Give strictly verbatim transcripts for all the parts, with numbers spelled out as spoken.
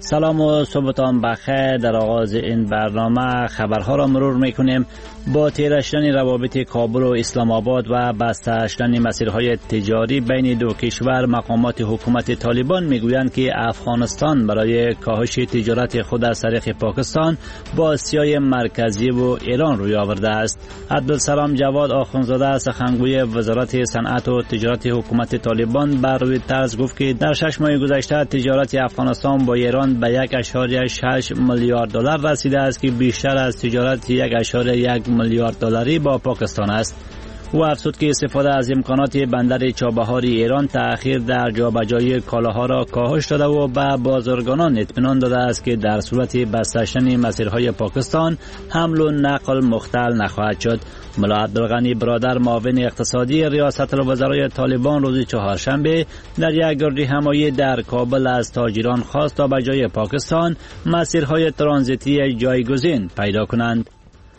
سلام و صبحتان بخیر. در آغاز این برنامه خبرها را مرور میکنیم. با تیره شدن روابط کابل و اسلام آباد و بسته شدن مسیرهای تجاری بین دو کشور، مقامات حکومت طالبان میگویند که افغانستان برای کاهش تجارت خود از طریق پاکستان با آسیای مرکزی و ایران روی آورده است. عبدالسلام جواد آخوندزاده سخنگوی وزارت صنعت و تجارت حکومت طالبان بر رویترز گفت که در شش ماه گذشته تجارت افغانستان با ایران به یک اشاره شش میلیارد دلار رسیده است که بیشتر از تجارت یک اشاره یک میلیارد دلاری با پاکستان است. او افزود که استفاده از امکانات بندر چابهار ایران تأخیر در جابجایی کالاها را کاهش داده و به بازرگانان اطمینان داده است که در صورت بسته شدن مسیرهای پاکستان حمل و نقل مختل نخواهد شد. ملا عبدالغنی برادر معاون اقتصادی ریاست الوزرای طالبان روز چهارشنبه در یک گردی همایی در کابل از تاجران خواست تا به جای پاکستان مسیرهای ترانزیتی جایگزین پیدا کنند.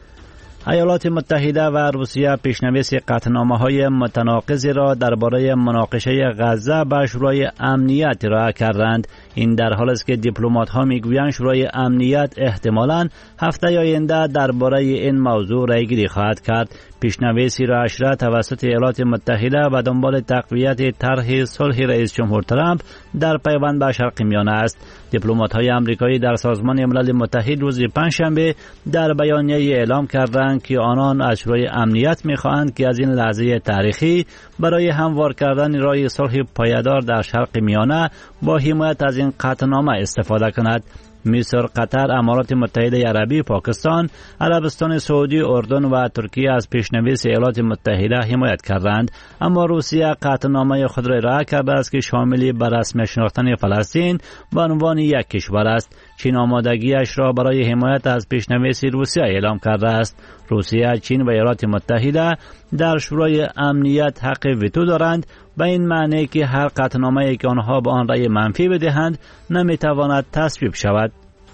ایالات متحده و روسیه پیشنویس قطعنامه‌های متناقضی را درباره مناقشه غزه به شورای امنیت ارائه کردند. این در حالی است که دیپلمات‌ها میگویند شورای امنیت احتمالاً هفته آینده درباره این موضوع رأیگیری خواهد کرد. پیشنویسی را اشره توسط ایالات متحده و دنبال تقویت طرح صلح رئیس جمهور ترامپ در پیوند به شرق میانه است. دیپلمات‌های آمریکایی در سازمان ملل متحد روز پنجشنبه در بیانیه اعلام کردند که آنان از شورای امنیت می‌خواهند که از این لحظه تاریخی برای هموار کردن راه صلح پایدار در شرق میانه با حمایت از این قطعنامه استفاده کند. مصر، قطر، امارات متحده عربی، پاکستان، عربستان سعودی، اردن و ترکیه از پیشنویس ایالات متحده حمایت کردند، اما روسیه قطعنامه خود را ارائه کرده است که شامل به رسمی شناختن فلسطین به عنوان یک کشور است. چین آمادگیش را برای حمایت از پیشنویس روسیه اعلام کرده است. روسیه، چین و ایالات متحده در شورای امنیت حق ویتو دارند، به این معنی که هر قطعنامه‌ای که آنها به آن رأی منفی بدهند نمیتواند تصویب شود.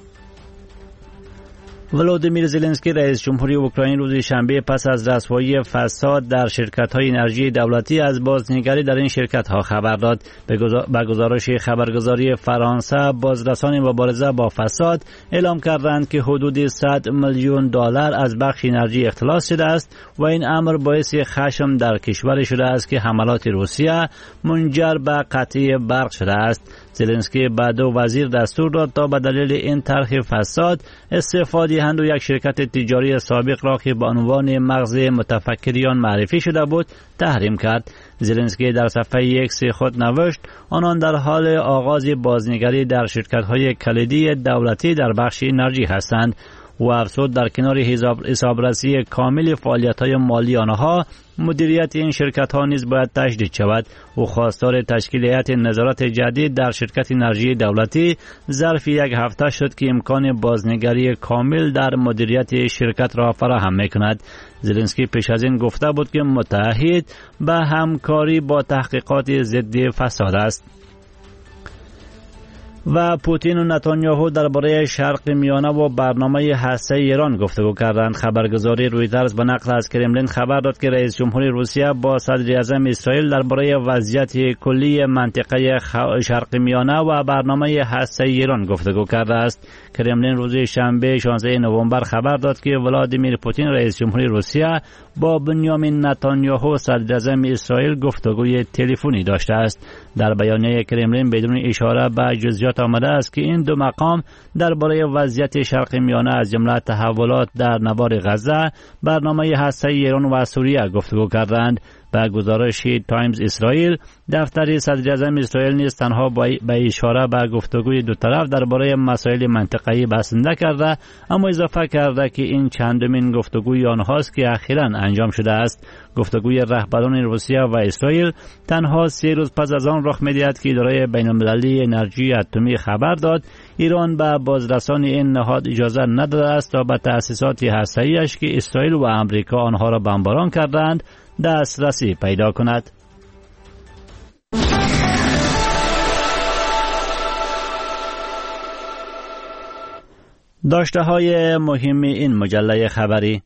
ولودیمیر زلنسکی رئیس جمهوری اوکراین روز شنبه پس از رسوایی فساد در شرکت‌های انرژی دولتی از بازنگری در این شرکت‌ها خبر داد. به گزارش خبرگزاری فرانسه، بازرسان مبارزه با فساد اعلام کردند که حدود صد میلیون دلار از بخش انرژی اختلاس شده است و این امر باعث خشم در کشور شده است که حملات روسیه منجر به قطع برق شده است. زلنسکی بعد وزیر دستور داد تا به دلیل این طرح فساد استفاده هند و یک شرکت تجاری سابق را که به عنوان مغز متفکریان معرفی شده بود تحریم کرد. زلنسکی در صفحه ایکس خود نوشت آنان در حال آغاز بازنگری در شرکت‌های کلیدی دولتی در بخش انرژی هستند. و افزود در کنار حسابرسی کامل فعالیت‌های مالی آنها، مدیریت این شرکت‌ها نیز باید تجدید شود. و خواستار تشکیل هیئت نظارت جدید در شرکت انرژی دولتی ظرف یک هفته شد که امکان بازنگری کامل در مدیریت شرکت را فراهم می‌کند. زلنسکی پیش از این گفته بود که متعهد به همکاری با تحقیقات ضد فساد است. و پوتین و نتانیاهو درباره شرق میانه و برنامه هسته ایران گفتگو کردند. خبرگزاری رویترز به نقل از کرملین خبر داد که رئیس جمهوری روسیه با صدر اعظم اسرائیل درباره وضعیت کلی منطقه شرق میانه و برنامه هسته ایران گفتگو کرده است. کرملین روز شنبه شانزده نوامبر خبر داد که ولادیمیر پوتین رئیس جمهوری روسیه با بنیامین نتانیاهو صدر اعظم اسرائیل گفتگوی تلفنی داشته است. در بیانیه کرملین بدون اشاره به جزئیات آمده است که این دو مقام درباره وضعیت شرق میانه از جمله تحولات در نوار غزه، برنامه هسته ایران و سوریه گفتگو کردند. به گزارش تایمز اسرائیل، دفتر صدر اعظم اسرائیل نیز تنها به اشاره به گفتگوی دو طرف درباره مسائل منطقه‌ای بسنده کرده، اما اضافه کرده که این چندمین گفتگوی آنهاست که اخیراً انجام شده است. گفتگوی رهبران روسیه و اسرائیل تنها سه روز پس از آن رخ می‌دهد که اداره بین‌المللی انرژی اتمی خبر داد ایران به بازرسان این نهاد اجازه نداده است تا به تأسیسات هسته‌ایش که اسرائیل و آمریکا آنها را بمباران کردند دسترسی پیدا کند. داشته های مهم این مجله خبری: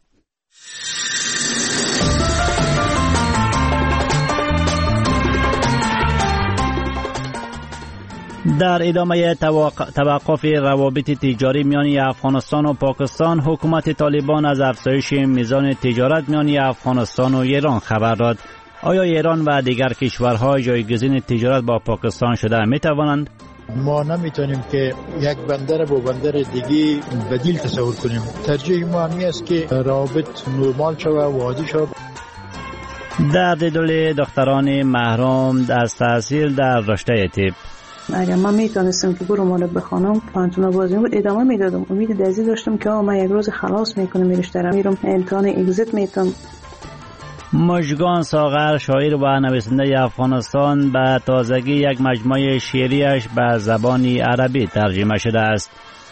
در ادامه توقف روابط تجاری میان افغانستان و پاکستان، حکومت طالبان از افزایش میزان تجارت میان افغانستان و ایران خبر داد. آیا ایران و دیگر کشورها جایگزین تجارت با پاکستان شده می توانند؟ ما نمیتونیم که یک بندر با بندر دیگه بدیل تصور کنیم. ترجیح ما همی است که روابط نرمال شود و عادی شود. درد دل دختران محروم از تحصیل در رشته طب. اگر من میتونستم که برو مال بخونم پانتون بازی بود ادامه میدادم. امید دزی داشتم که من یک روز خلاص میکنم رشته میرم امتحان اگزیت میتونم. مژگان ساغر، شاعر و نویسنده افغانستان، به تازگی یک مجموعه شعریش به زبان عربی ترجمه شده است.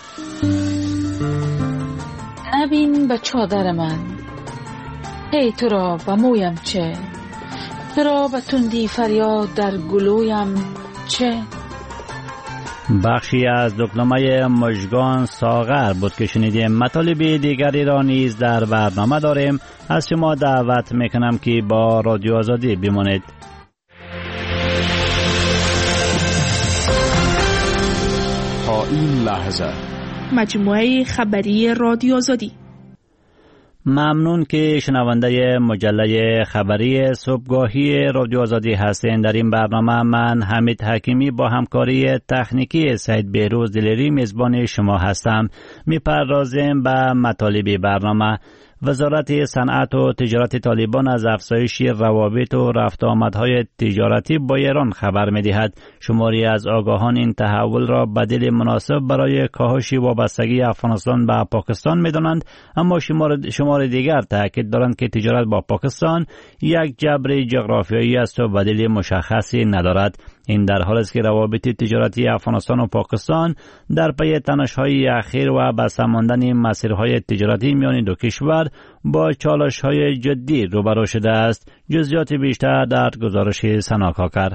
نبین به چادر من، هی تو را به مویم چه، تو را به تندی فریاد در گلویم چه. بخشی از دکلمه مژگان ساغر بود که شنیدیم. مطالب دیگری را نیز در برنامه داریم. از شما دعوت میکنم که با رادیو آزادی بمانید. تا این لحظه مجموعه خبری رادیو آزادی. ممنون که شنونده مجله خبری صبحگاهی رادیو آزادی هستین. در این برنامه من حمید حکیمی با همکاری تکنیکی سید بهروز دلیری میزبان شما هستم. میپردازیم به مطالب برنامه. وزارت صنعت و تجارت طالبان از افزایش روابط و رفت آمدهای تجارتی با ایران خبر می‌دهد. شماری از آگاهان این تحول را بدیل مناسب برای کاهش وابستگی افغانستان به پاکستان می‌دانند، اما شمار شمار دیگر تاکید دارند که تجارت با پاکستان یک جبر جغرافیایی است و بدیل مشخصی ندارد. این در حالی است که روابط تجارتی افغانستان و پاکستان در پی تنش‌های اخیر و بسته ماندن مسیرهای تجارتی میان دو کشور با چالش‌های جدی روبرو شده است. جزئیات بیشتر در گزارش سنا کاکر.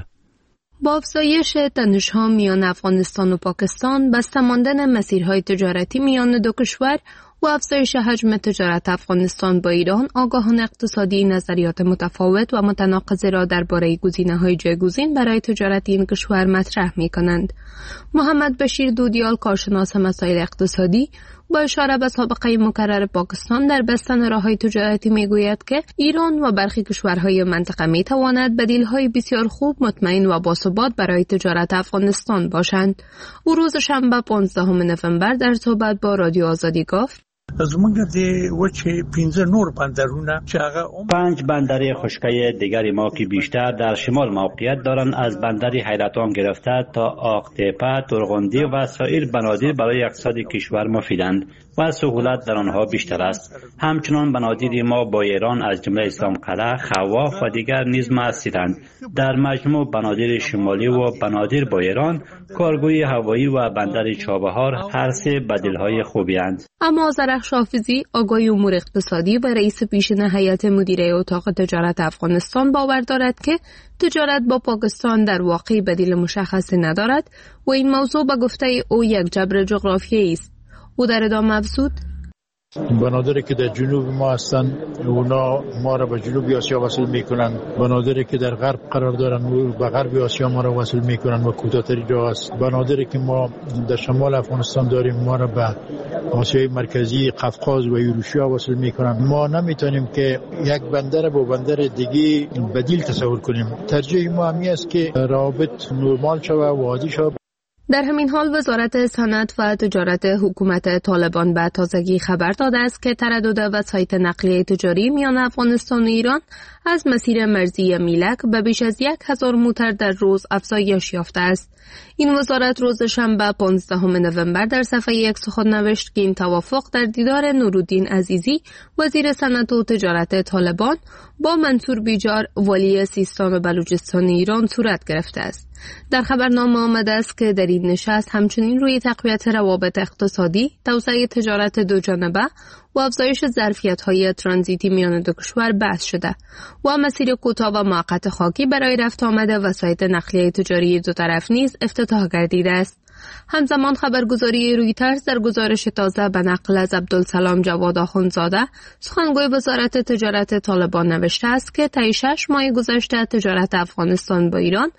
با افزایش تنش‌ها میان افغانستان و پاکستان، بسته ماندن مسیرهای تجارتی میان دو کشور و افزایش حجم تجارت افغانستان با ایران، آگاهان اقتصادی نظریات متفاوت و متناقض را درباره گزینه‌های جایگزین برای تجارت این کشور مطرح می‌کنند. محمد بشیر دودیال، کارشناس مسائل اقتصادی، با اشاره به سابقه مکرر پاکستان در بستن راه‌های تجارتی میگوید که ایران و برخی کشورهای منطقه میتواند بدیل‌های بسیار خوب، مطمئن و باثبات برای تجارت افغانستان باشند. او روز شنبه پانزدهم نوامبر در صحبت با رادیو آزادی گفت: زمونږ د وچې پنځه نور بندرونه چې هغه پنج بندر خشکی دیگری ما که بیشتر در شمال موقعیت دارند، از بندر حیرتان گرفته تا آق‌تپه، ترغندی و سایر بنادر برای اقتصاد کشور مفیدند و سهولت در آنها بیشتر است. همچنان بنادر ما با ایران از جمله اسلام قلعه، خواف و دیگر نیز موثرند. در مجموع بنادر شمالی و بنادر با ایران، کارگوی هوایی و بندر چابهار هر سه بدیل‌های خوبی اند. اما زرخش حافظی، آگاه امور اقتصادی و رئیس پیشین هیئت مدیره اتاق تجارت افغانستان، باور دارد که تجارت با پاکستان در واقع بدیل مشخصی ندارد و این موضوع به گفته او یک جبر جغرافیایی است. او در ادامه افزود: بنادری که در جنوب ما هستند اونا ما را به جنوب آسیا وصل میکنند، بنادری که در غرب قرار دارند به غرب آسیا ما را وصل میکنند و کوتاه‌ترین راه است. بنادری که ما در شمال افغانستان داریم ما را به آسیای مرکزی، قفقاز و اروشیا وصل میکنند. ما نمیتونیم که یک بندر با بندر دیگه بدیل تصور کنیم. ترجیح ما همی است که روابط نرمال شود و عادی شود. در همین حال وزارت صنعت و تجارت حکومت طالبان به تازگی خبر داده است که تردد وسایط نقلیه تجاری میان افغانستان و ایران از مسیر مرزی میلک به بیش از یک هزار موتر در روز افزایش یافته است. این وزارت روز شنبه پانزدهم نوامبر در صفحه یک سخن نوشت که این توافق در دیدار نورالدین عزیزی، وزیر صنعت و تجارت طالبان، با منصور بیجار، والی سیستان و بلوچستان ایران صورت گرفته است. در خبرنامه آمده است که در این نشست همچنین روی تقویت روابط اقتصادی، توسعه تجارت دوجانبه و افزایش ظرفیت‌های ترانزیتی میان دو کشور بحث شده و مسیر کوتاه و موقت خاکی برای رفت آمد وسایط نقلیه تجاری دو طرف نیز افتتاح گردیده است. همزمان خبرگزاری رویترز در گزارش تازه به نقل از عبدالسلام جواد آخوندزاده، سخنگوی وزارت تجارت طالبان، نوشته است که طی شش ماه گذشته تجارت افغانستان با ایران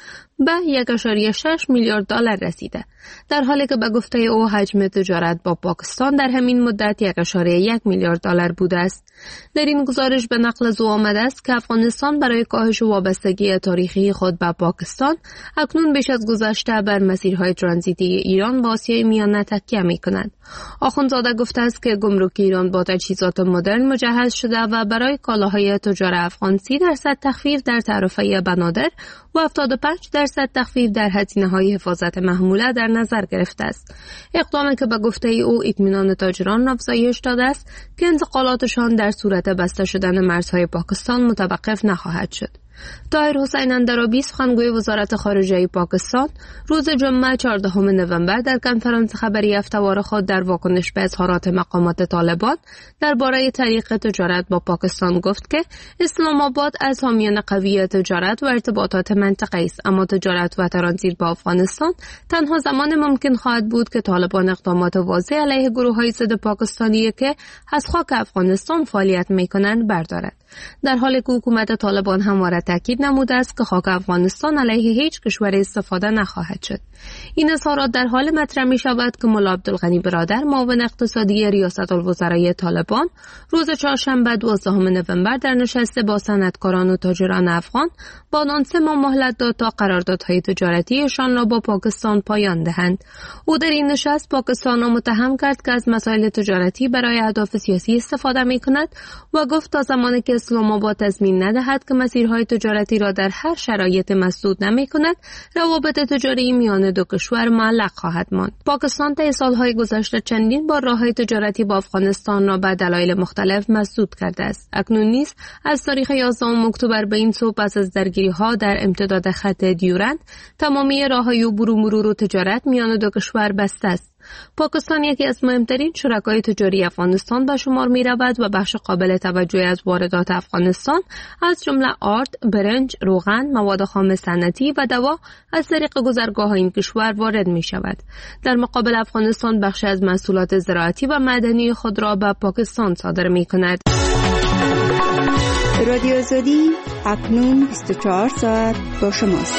به یک ممیز شش میلیارد دلار رسیده، در حالی که به گفته او حجم تجارت با پاکستان در همین مدت یک ممیز یک میلیارد دلار بوده است. در این گزارش به نقل از او آمده است که افغانستان برای کاهش وابستگی تاریخی خود به پاکستان اکنون بیش از گذشته بر مسیرهای ترانزیتی ایران با آسیای میانه تکیه می‌کند. آخوندزاده گفته است که گمرک ایران با تجهیزات مدرن مجهز شده و برای کالاهای تجار افغان سی درصد تخفیف در تعرفه بنادر و هفتاد و پنج درصد تخفیف در هزینه‌های حفاظت محموله در نظر گرفته است. اقدامی که به گفته او اطمینان تاجران افزایش داده است که انتقالاتشان در صورت بسته شدن مرزهای پاکستان متوقف نخواهد شد. طاهر حسین اندرابی، سخنگوی وزارت خارجه پاکستان، روز جمعه چهاردهم نوامبر در کنفرانس خبری هفته‌وار خود در واکنش به اظهارات مقامات طالبان درباره طریق تجارت با پاکستان گفت که اسلام آباد از حامیان قوی تجارت و ارتباطات منطقه‌ای است، اما تجارت و ترانزیت با افغانستان تنها زمان ممکن خواهد بود که طالبان اقدامات واضح علیه گروه‌های ضد پاکستانی که از خاک افغانستان فعالیت می‌کنند بردارد. در حالی که حکومت طالبان همواره تاکید نموده است که خاک افغانستان علیه هیچ کشور استفاده نخواهد شد. این اظهارات در حال مطرح می شود که ملا عبدالغنی برادر، معاون اقتصادی ریاست الوزرای طالبان، روز چهارشنبه دوازدهم نوامبر در نشست با صنعتکاران و تاجران افغان با آنان سه ماه مهلت داد تا قراردادهای تجارتیشان را با پاکستان پایان دهند. او در این نشست پاکستان را متهم کرد که از مسائل تجارتی برای اهداف سیاسی استفاده می کند و گفت تا زمانی که اسلام آباد تضمین ندهد که مسیرهای تجارتی را در هر شرایط مسدود نمی کند، روابط تجاری میان دو کشور معلق خواهد ماند. پاکستان طی سالهای گذشته چندین بار راههای تجارتی با افغانستان را به دلایل مختلف مسدود کرده است. اکنون نیز از تاریخ یازدهم اکتبر به این سو پس از درگیری‌ها در امتداد خط دیورند، تمامی راههای عبور و مرور و تجارت میان دو کشور بسته است. پاکستان یکی از مهمترین شرکای تجاری افغانستان به شمار می رود و بخش قابل توجهی از واردات افغانستان از جمله آرد، برنج، روغن، مواد خام صنعتی و دوا از طریق گذرگاه‌های این کشور وارد می شود. در مقابل افغانستان بخشی از محصولات زراعتی و معدنی خود را به پاکستان صادر می کند. رادیو آزادی اکنون بیست و چهار ساعت با شماست.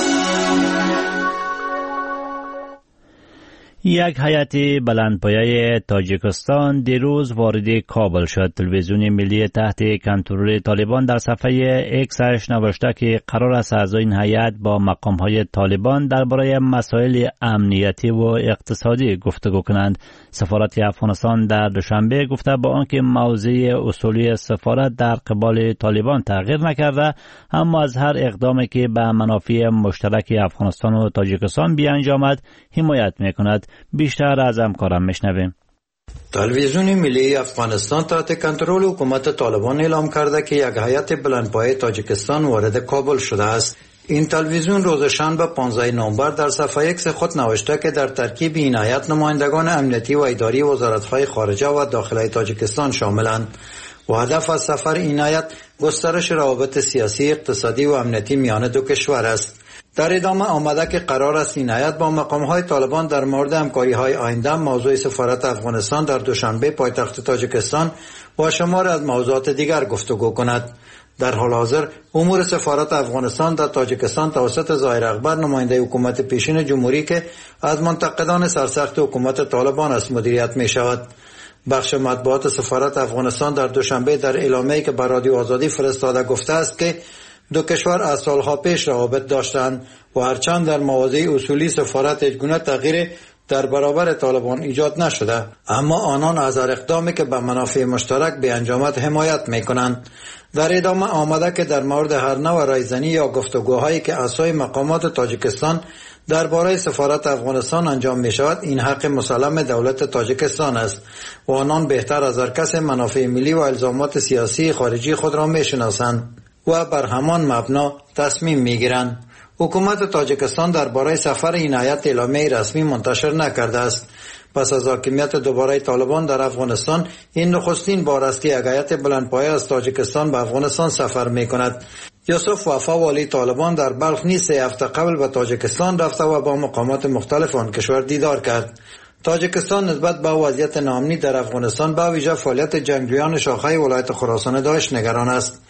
یک هیئت بلندپایه تاجیکستان دیروز وارد کابل شد. تلویزیون ملی تحت کنترل طالبان در صفحه اکسش نوشته که قرار است اعضای این هیئت با مقام‌های طالبان درباره مسائل امنیتی و اقتصادی گفتگو کنند. سفارت افغانستان در دوشنبه گفته با آنکه موضع اصولی سفارت در قبال طالبان تغییر نکرده، اما از هر اقدامی که به منافع مشترک افغانستان و تاجیکستان بیانجامد حمایت می‌کند. بیشتر از همکارم میشنویم. تلویزیون ملی افغانستان تحت کنترل حکومت طالبان اعلام کرده که یک هیئت بلندپایه تاجیکستان وارد کابل شده است. این تلویزیون روز شنبه پانزدهم نوامبر در صفحه ایکس خود نوشته که در ترکیب این هیئت نمایندگان امنیتی و اداری وزارت‌های خارجه و داخلی تاجیکستان شاملند و هدف از سفر این هیئت گسترش روابط سیاسی، اقتصادی و امنیتی میان دو کشور است. در ادامه آمده که قرار است این هیئت با مقام‌های طالبان در مورد همکاری‌های آینده موضوع سفارت افغانستان در دوشنبه پایتخت تاجیکستان و شمار از موضوعات دیگر گفتگو کند. در حال حاضر امور سفارت افغانستان در تاجیکستان توسط ظاهر اکبر، نماینده حکومت پیشین جمهوری که از منتقدان سرسخت حکومت طالبان است مدیریت می شود. بخش مطبوعات سفارت افغانستان در دوشنبه در اعلامیه‌ای که به رادیو آزادی فرستاده گفته است که دو کشور از سالها پیش روابط داشتند و هرچند در مواضع اصولی سفارت هیچگونه تغییر در برابر طالبان ایجاد نشده، اما آنان از هر اقدامی که به منافع مشترک بیانجامد حمایت میکنند. در ادامه آمده که در مورد هر نوع رایزنی یا گفتگوهایی که اعضای مقامات تاجیکستان درباره سفارت افغانستان انجام می شود، این حق مسلم دولت تاجیکستان است و آنان بهتر از هر کس منافع ملی و الزامات سیاسی خارجی خود را می شناسند و بر همان مبنا تصمیم می گیرند. حکومت تاجیکستان درباره سفر این هیئت اعلامیه رسمی منتشر نکرده است. پس از حاکمیت دوباره طالبان در افغانستان، این نخستین بار است که یک هیئت بلندپایه از تاجیکستان به افغانستان سفر می کند. یوسف وفا، والی طالبان، در بلخ نیز سه هفته قبل به تاجیکستان رفته و با مقامات مختلف آن کشور دیدار کرد. تاجیکستان نسبت به وضعیت ناامنی در افغانستان به ویژه فعالیت جنگجویان شاخه ولایت خراسان داعش نگران است.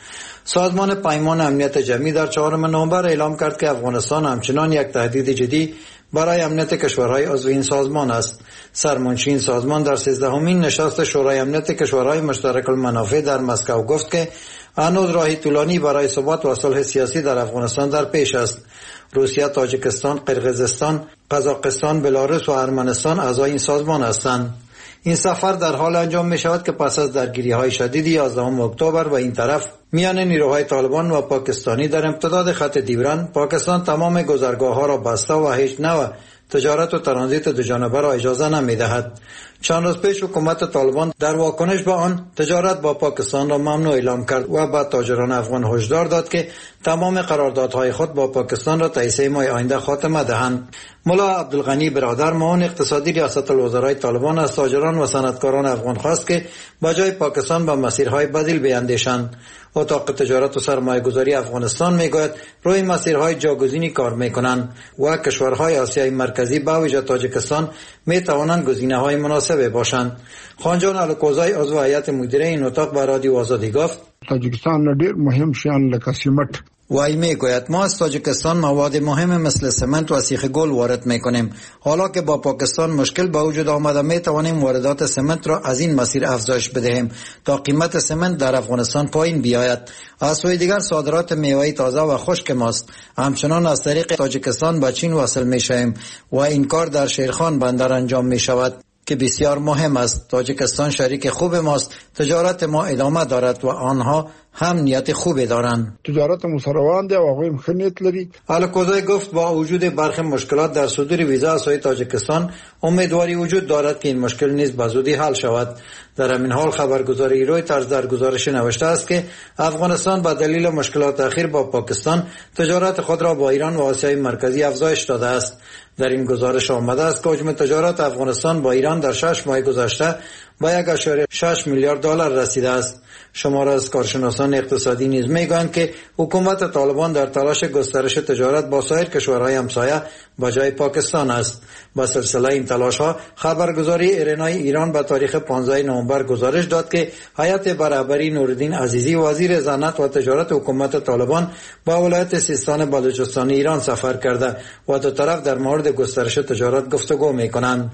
سازمان پیمان امنیت جمعی در چهارم نوامبر اعلام کرد که افغانستان همچنان یک تهدید جدی برای امنیت کشورهای عضو این سازمان است. سرمنشی این سازمان در سیزدهمین نشست شورای امنیت کشورهای مشترک المنافع در مسکو گفت که هنوز راهی طولانی برای ثبات و صلح سیاسی در افغانستان در پیش است. روسیه، تاجیکستان، قرقیزستان، قزاقستان، بلاروس و ارمنستان اعضای این سازمان هستند. این سفر در حال انجام می شود که پس از درگیری‌های شدید یازدهم اکتبر و این طرف میان نیروهای طالبان و پاکستانی در امتداد خط دیوران، پاکستان تمام گذرگاه‌ها را بسته و هیچ نوع تجارت و ترانزیت دوجانبه را اجازه نمی‌دهد. چند روز پیش حکومت طالبان در واکنش به آن تجارت با پاکستان را ممنوع اعلام کرد و به تاجران افغان هشدار داد که تمام قراردادهای خود با پاکستان را تا سه ماه آینده خاتمه دهند. ملا عبدالغنی برادر، معاون اقتصادی ریاست الوزرای طالبان، از تاجران و صنعتکاران افغان خواست که با جای پاکستان به مسیرهای بدیل بیندیشند. اتاق تجارت و سرمایه گذاری افغانستان میگوید روی مسیرهای جاگزینی کار میکنند و کشورهای آسیای مرکزی به ویژه تاجیکستان میتوانند گزینه‌های مناسب باشند. خانجان الکوزای عضو هیئت مدیره این اتاق به رادیو آزادی گفت تاجیکستان ډیر مهم شیان لکه سیمت وای میگوید ما از تاجیکستان مواد مهم مثل سمنت و سیخ گل وارد میکنیم. حالا که با پاکستان مشکل به وجود آمده میتوانیم واردات سمنت را از این مسیر افزایش بدهیم تا قیمت سمنت در افغانستان پایین بیاید. از سوی دیگر صادرات میوه تازه و خشک ماست همچنان از طریق تاجیکستان به چین وصل میشویم و این کار در شیرخان بندر انجام میشود که بسیار مهم است. تاجیکستان شریک خوب ماست. تجارت ما ادامه دارد و آنها هم نیت خوبی دارند. تجارت مسروان ده و هغوی هم ښه نیت لري. الکوزای گفت با وجود برخی مشکلات در صدور ویزا از سوی تاجیکستان امیدواری وجود دارد که این مشکل نیز به زودی حل شود. در همین حال خبرگزاری رویترز در گزارش نوشته است که افغانستان به دلیل مشکلات اخیر با پاکستان تجارت خود را با ایران و آسیای مرکزی افزایش داده است. در این گزارش آمده است که حجم تجارت افغانستان با ایران در شش ماه گذشته با یک اشاره شش میلیارد دلار رسیده است. شماره از کارشناسان اقتصادی نیز میگویند که حکومت طالبان در تلاش گسترش تجارت با سایر کشورهای همسایه با جای پاکستان است. با سلسله این تلاش ها خبرگزاری ایرنای ایران به تاریخ پانزدهم نوامبر گزارش داد که هیئت برابری نورالدین عزیزی وزیر صنعت و تجارت حکومت طالبان با ولایت سیستان بلوچستان ایران سفر کرده و دو طرف در مورد گسترش تجارت گفتگو میکنند.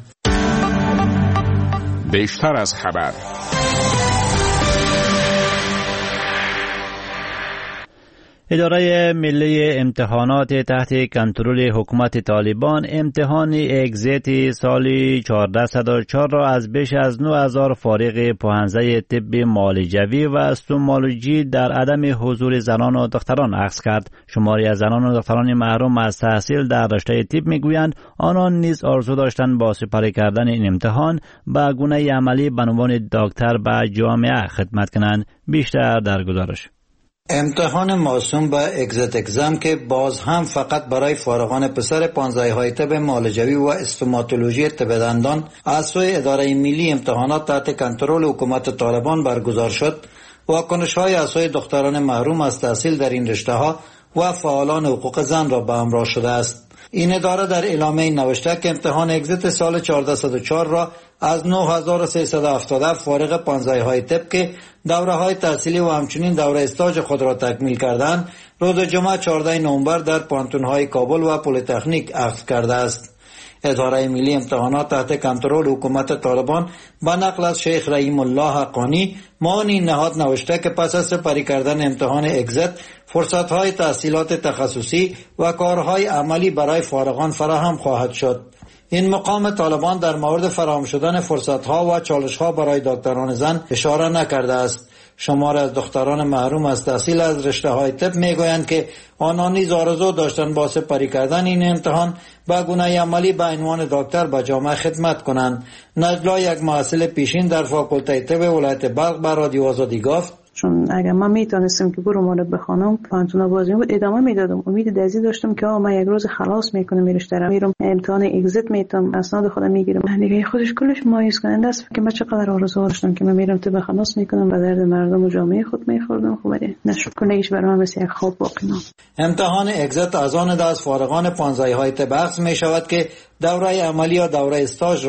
بیشتر از خبر. اداره ملی امتحانات تحت کنترل حکومت طالبان امتحان اگزیت سال چهارصد و چهار را از بیش از نه هزار فارغ پوهنځی طب معالجوی و استومولوژی در عدم حضور زنان و دختران اخذ کرد. شماری از زنان و دختران محروم از تحصیل در رشته طب میگویند آنان نیز آرزو داشتند با سپری کردن این امتحان به گونه عملی به عنوان دکتر به جامعه خدمت کنند. بیشتر در گزارش. امتحان موسوم به اگزیت اگزم که باز هم فقط برای فارغان پسر پانزده های طب معالجوی و استوماتولوژی طب دندان از سوی اداره ملی امتحانات تحت کنترل حکومت طالبان برگزار شد، واکنش های از سوی دختران محروم از تحصیل در این رشته ها و فعالان حقوق زن را به همراه شده است. این اداره در اعلامیه نوشته که امتحان اگزیت سال چهارصد و چهار را از نه هزار و سیصد و هفتاد فارغ پانزده های طب که دوره های تحصیلی و همچنین دوره استاج خود را تکمیل کردند روز جمعه چهاردهم نوامبر در پانتون های کابل و پلی‌تکنیک اخذ کرده است. اداره ملی امتحانات تحت کنترل حکومت طالبان با نقل از شیخ رحیم الله حقانی معاون این نهاد نوشته که پس از سپری کردن امتحان اگزیت فرصت‌های تحصیلات تخصصی و کارهای عملی برای فارغان فراهم خواهد شد. این مقام طالبان در مورد فراهم شدن فرصت‌ها و چالش‌ها برای دکتران زن اشاره نکرده است. شمار از دختران محروم از تحصیل از رشته‌های طب میگویند که آنان نیز آرزو داشتند با سپری کردن این امتحان به گونه عملی به عنوان دکتر به جامعه خدمت کنند. نجلا، یک محصل پیشین در فاکولته طب ولایت بلخ، به رادیو آزادی گفت چون اگر من میتونستم که برو مال بخونم پانتون بازی بود ادامه میدادم. امید دزی داشتم که من یک روز خلاص میکنم میرشتم میرم امتحان اگزیت میتونم اسناد خودم میگیرم. دیگه خودش کلش مایوس کننده است که من چقدر آرزو داشتم که من میرم تو خلاص میکنم و درد مردم و جامعه خود میخوردم. خب نشد کنهش برای من مثل یک خواب باقی ماند. امتحان اگزیت از آن از فارغان پانزده های طب اخذ میشود که دوره عملی یا دوره استاژ را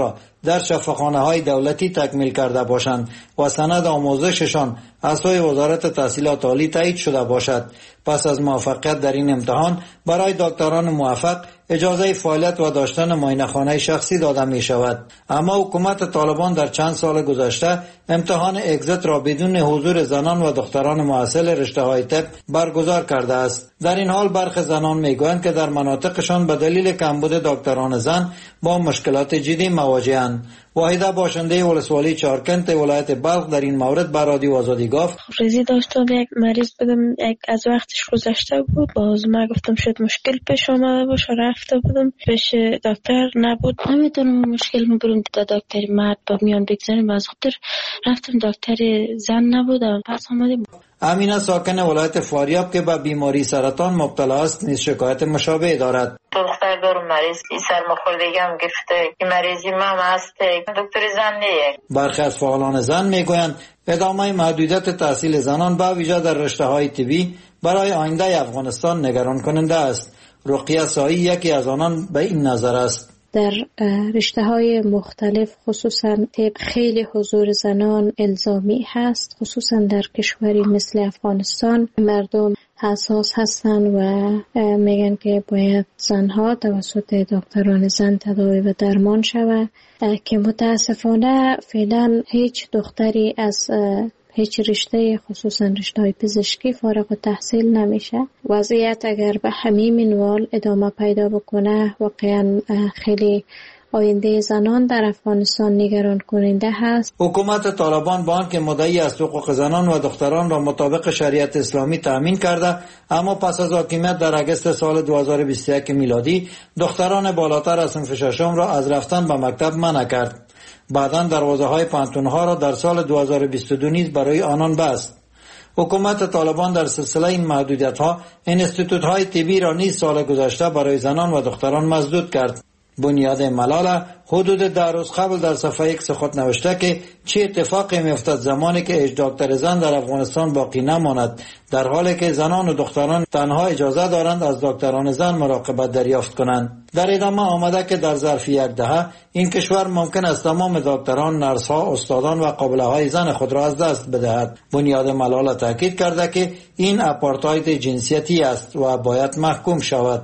در شفاخانه های دولتی تکمیل کرده باشند و سند آموزششان از سوی وزارت تحصیلات عالی تایید شده باشد. پس از موفقیت در این امتحان برای دکتران موفق اجازه فعالیت و داشتن معاینه‌خانه شخصی داده می شود. اما حکومت طالبان در چند سال گذشته امتحان اگزیت را بدون حضور زنان و دختران محصل رشته‌های طب برگزار کرده است. در این حال برخی زنان میگویند که در مناطقشان به دلیل کمبود دکتران زن با مشکلات جدی مواجه‌اند. واحده باشنده ولسوالی چارکنت ولایت بلخ در این مورد به رادیو آزادی گفت: ریزی داشتم، یک مریض بودم، یک از وقتش گذشته بود، باز ما گفتم شاید مشکل پیش آمده باشه، رفته بودم پیش دکتر، نبود. نمیدونم مشکل میبرم تا دکتر مرد با میان بگذاریم، از خاطر رفتم دکتر زن نبودم، پس آمدیم. امینه ساکن ولایت فاریاب که به بیماری سرطان مبتلا است نیز شکایت مشابه دارد. دختر دارم مریض سرماخوردگی هم گفته که مریضی من است، دکتر زن نیه. برخی از فعالان زن میگویند ادامه محدودیت تحصیل زنان به ویژه در رشته‌های طبی برای آینده افغانستان نگران کننده است. رقیه سایی یکی از آنان به این نظر است. در رشته‌های مختلف خصوصا طب خیلی حضور زنان الزامی هست، خصوصا در کشوری مثل افغانستان مردم حساس هستن و میگن که باید زنها توسط دکتران زن تداوی و درمان شود که متاسفانه فعلا هیچ دختری از هیچ رشته خصوصا رشته پزشکی فارغ التحصیل نمیشه. وضعیت اگر به همین منوال ادامه پیدا بکنه واقعا خیلی آینده زنان در افغانستان نگران کننده هست. حکومت طالبان با آنکه مدعی است حقوق زنان و دختران را مطابق شریعت اسلامی تأمین کرده، اما پس از حاکمیت در اگست سال دو هزار و بیست و یک میلادی دختران بالاتر از صنف ششم را از رفتن به مکتب منع کرد. بعداً دروازه های پانتونها را در سال دو هزار و بیست و دو نیز برای آنان بست. حکومت طالبان در سلسله این محدودیت ها انستیتوت های طبی را نیز سال گذشته برای زنان و دختران مسدود کرد. بنیاد ملاله حدود ده روز قبل در صفحه ایکس خود نوشته که چه اتفاقی میافتد زمانی که هیچ دکتر زن در افغانستان باقی نماند، در حالی که زنان و دختران تنها اجازه دارند از دکتران زن مراقبت دریافت کنند. در ادامه آمده که در ظرف یک دهه این کشور ممکن است تمام دکتران، نرس‌ها، استادان و قابله‌های زن خود را از دست بدهد. بنیاد ملاله تاکید کرده که این آپارتاید جنسیتی است و باید محکوم شود.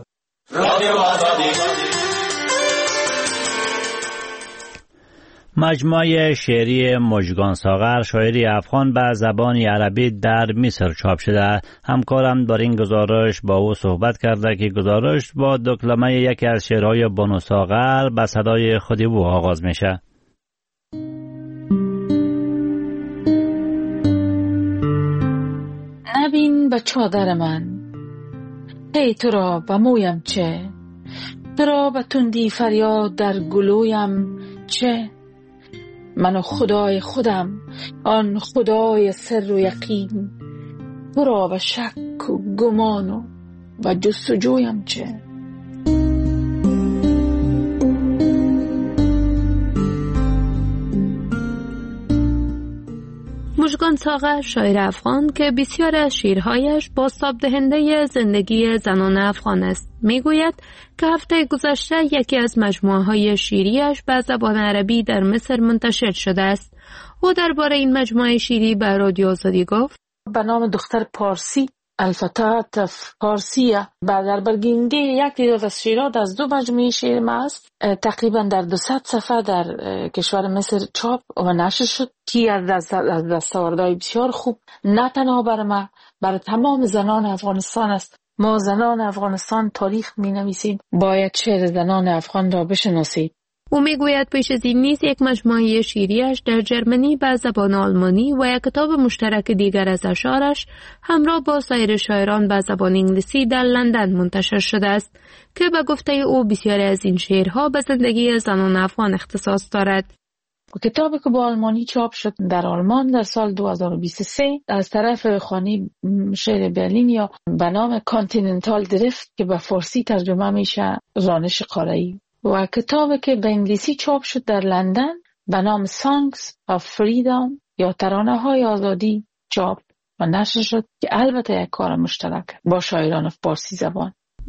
مجموعه شعری مژگان ساغر شاعری افغان به زبان عربی در مصر چاپ شده. همکارم در این گزارش با او صحبت کرده که گزارش با دکلمه یکی از شعرهای بانو ساغر به صدای خود او آغاز میشه. نبین به چادر من، هی تو را به مویم چه، تو را به تندی فریاد در گلویم چه. من و خدای خودم، آن خدای سر و یقین، تو را به شک و گمان و و جستجویم چه. مژگان ساغر شاعر افغان که بسیار از شعرهایش بازتاب دهنده زندگی زنان افغان است میگوید که هفته گذشته یکی از مجموعه های شعریش به زبان عربی در مصر منتشر شده است. او درباره این مجموعه شعری به رادیو آزادی گفت: به نام دختر پارسی، الفتاة فارسیه، در برگنگی یک تعداد از شعرات از دو مجموعه شعر ما است. تقریبا در دویست صفحه در کشور مصر چاپ و نشر شد که از دستاوردهای بسیار خوب نه تنها بر ما، بر تمام زنان افغانستان است. ما زنان افغانستان تاریخ می نویسیم، باید شعر زنان افغان را بشناسید. او میگوید پیش از این نیز یک مجموعه شعریش در جرمنی به زبان آلمانی و یک کتاب مشترک دیگر از اشعارش همراه با سایر شاعران به زبان انگلیسی در لندن منتشر شده است که به گفته او بسیاری از این شعرها به زندگی زنان افغان اختصاص دارد. کتابی که با آلمانی چاپ شد در آلمان در سال دو هزار و بیست و سه از طرف خانه شعر برلین یا به نام کانتیننتال درفت که به فارسی ترجمه میشه رانش قاره‌ای، و کتابی که به انگلیسی چاپ شد در لندن به نام Songs of Freedom یا ترانه های آزادی چاپ و نشر شد که البته یک کار مشترک با شاعران فارسی زبان.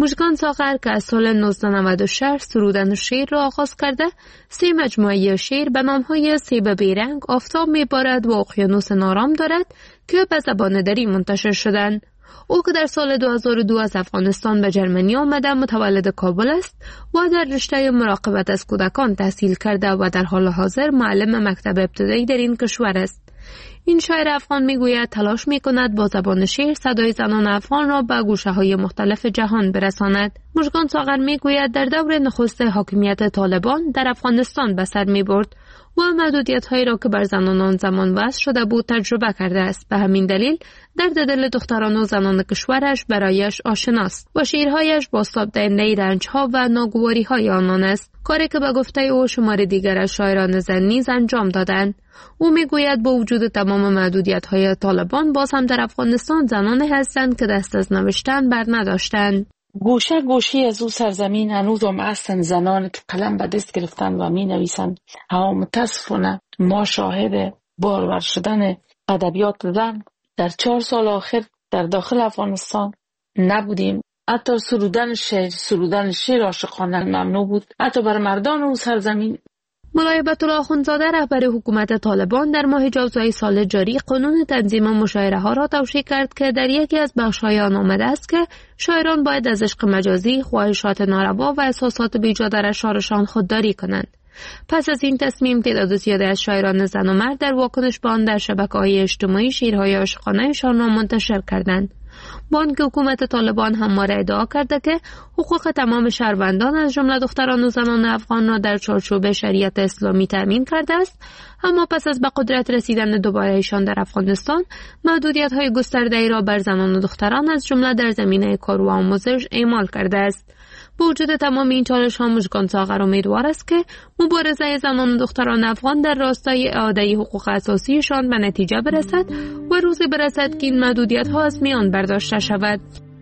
مژگان ساغر که از سال نوزده نود و شش سرودن شعر را آغاز کرده، سه مجموعه شعر به نامهای سیب بیرنگ، آفتاب میبارد و اقیانوس نارام دارد که به زبان دری منتشر شدند. او که در سال دو هزار و دو از افغانستان به جرمنی آمده متولد کابل است و در رشته مراقبت از کودکان تحصیل کرده و در حال حاضر معلم مکتب ابتدایی در این کشور است. این شاعر افغان میگوید تلاش میکند با زبان شعر صدای زنان افغان را به گوشه های مختلف جهان برساند. مژگان ساغر میگوید در دور نخست حاکمیت طالبان در افغانستان به سر میبرد و محدودیت هایی را که بر زنان آن زمان وضع شده بود تجربه کرده است. به همین دلیل درد دل دختران و زنان کشورش برایش آشناست و شعرهایش بازتاب دهنده رنج ها و ناگواری های آنان است، کاری که به گفته او شمار دیگر از شاعران زن نیز انجام دادند. او میگوید با وجود تمام محدودیت های طالبان باز هم در افغانستان زنانی هستند که دست از نوشتن بر نداشتند. گوشه گوشی از او سرزمین هنوز هم هستند زنان که قلم به دست گرفتن و می نویسند. اما متاسفانه ما شاهد بارور شدن ادبیات زن در چهار سال آخر در داخل افغانستان نبودیم. حتی سرودن شعر سرودن شعر عاشقانه ممنوع بود، حتی بر مردان او سرزمین. مولای بطل آخوندزاده رهبر حکومت طالبان در ماه جوزای سال جاری قانون تنظیم مشاعره ها را توشیح کرد که در یکی از بخش‌های آن آمده است که شاعران باید از عشق مجازی، خواهشات ناروا و احساسات بیجا در اشعارشان خودداری کنند. پس از این تصمیم تعداد زیادی از شاعران زن و مرد در واکنش به آن در شبکه‌های اجتماعی شعرهای عاشقانه‌شان را منتشر کردند. بانک حکومت طالبان همواره ادعا کرده که حقوق تمام شهروندان از جمله دختران و زنان افغان را در چارچوب شریعت اسلامی تامین کرده است، اما پس از به قدرت رسیدن دوباره ایشان در افغانستان محدودیت‌های گسترده‌ای را بر زنان و دختران از جمله در زمینه کار و آموزش اعمال کرده است. با وجود تمام این چالش‌ها مژگان ساغر امیدوار است که مبارزه زنان و دختران افغان در راستای اعاده حقوق اساسیشان به نتیجه برسد و روزی برسد که این محدودیت‌ها از میان برداشته شود.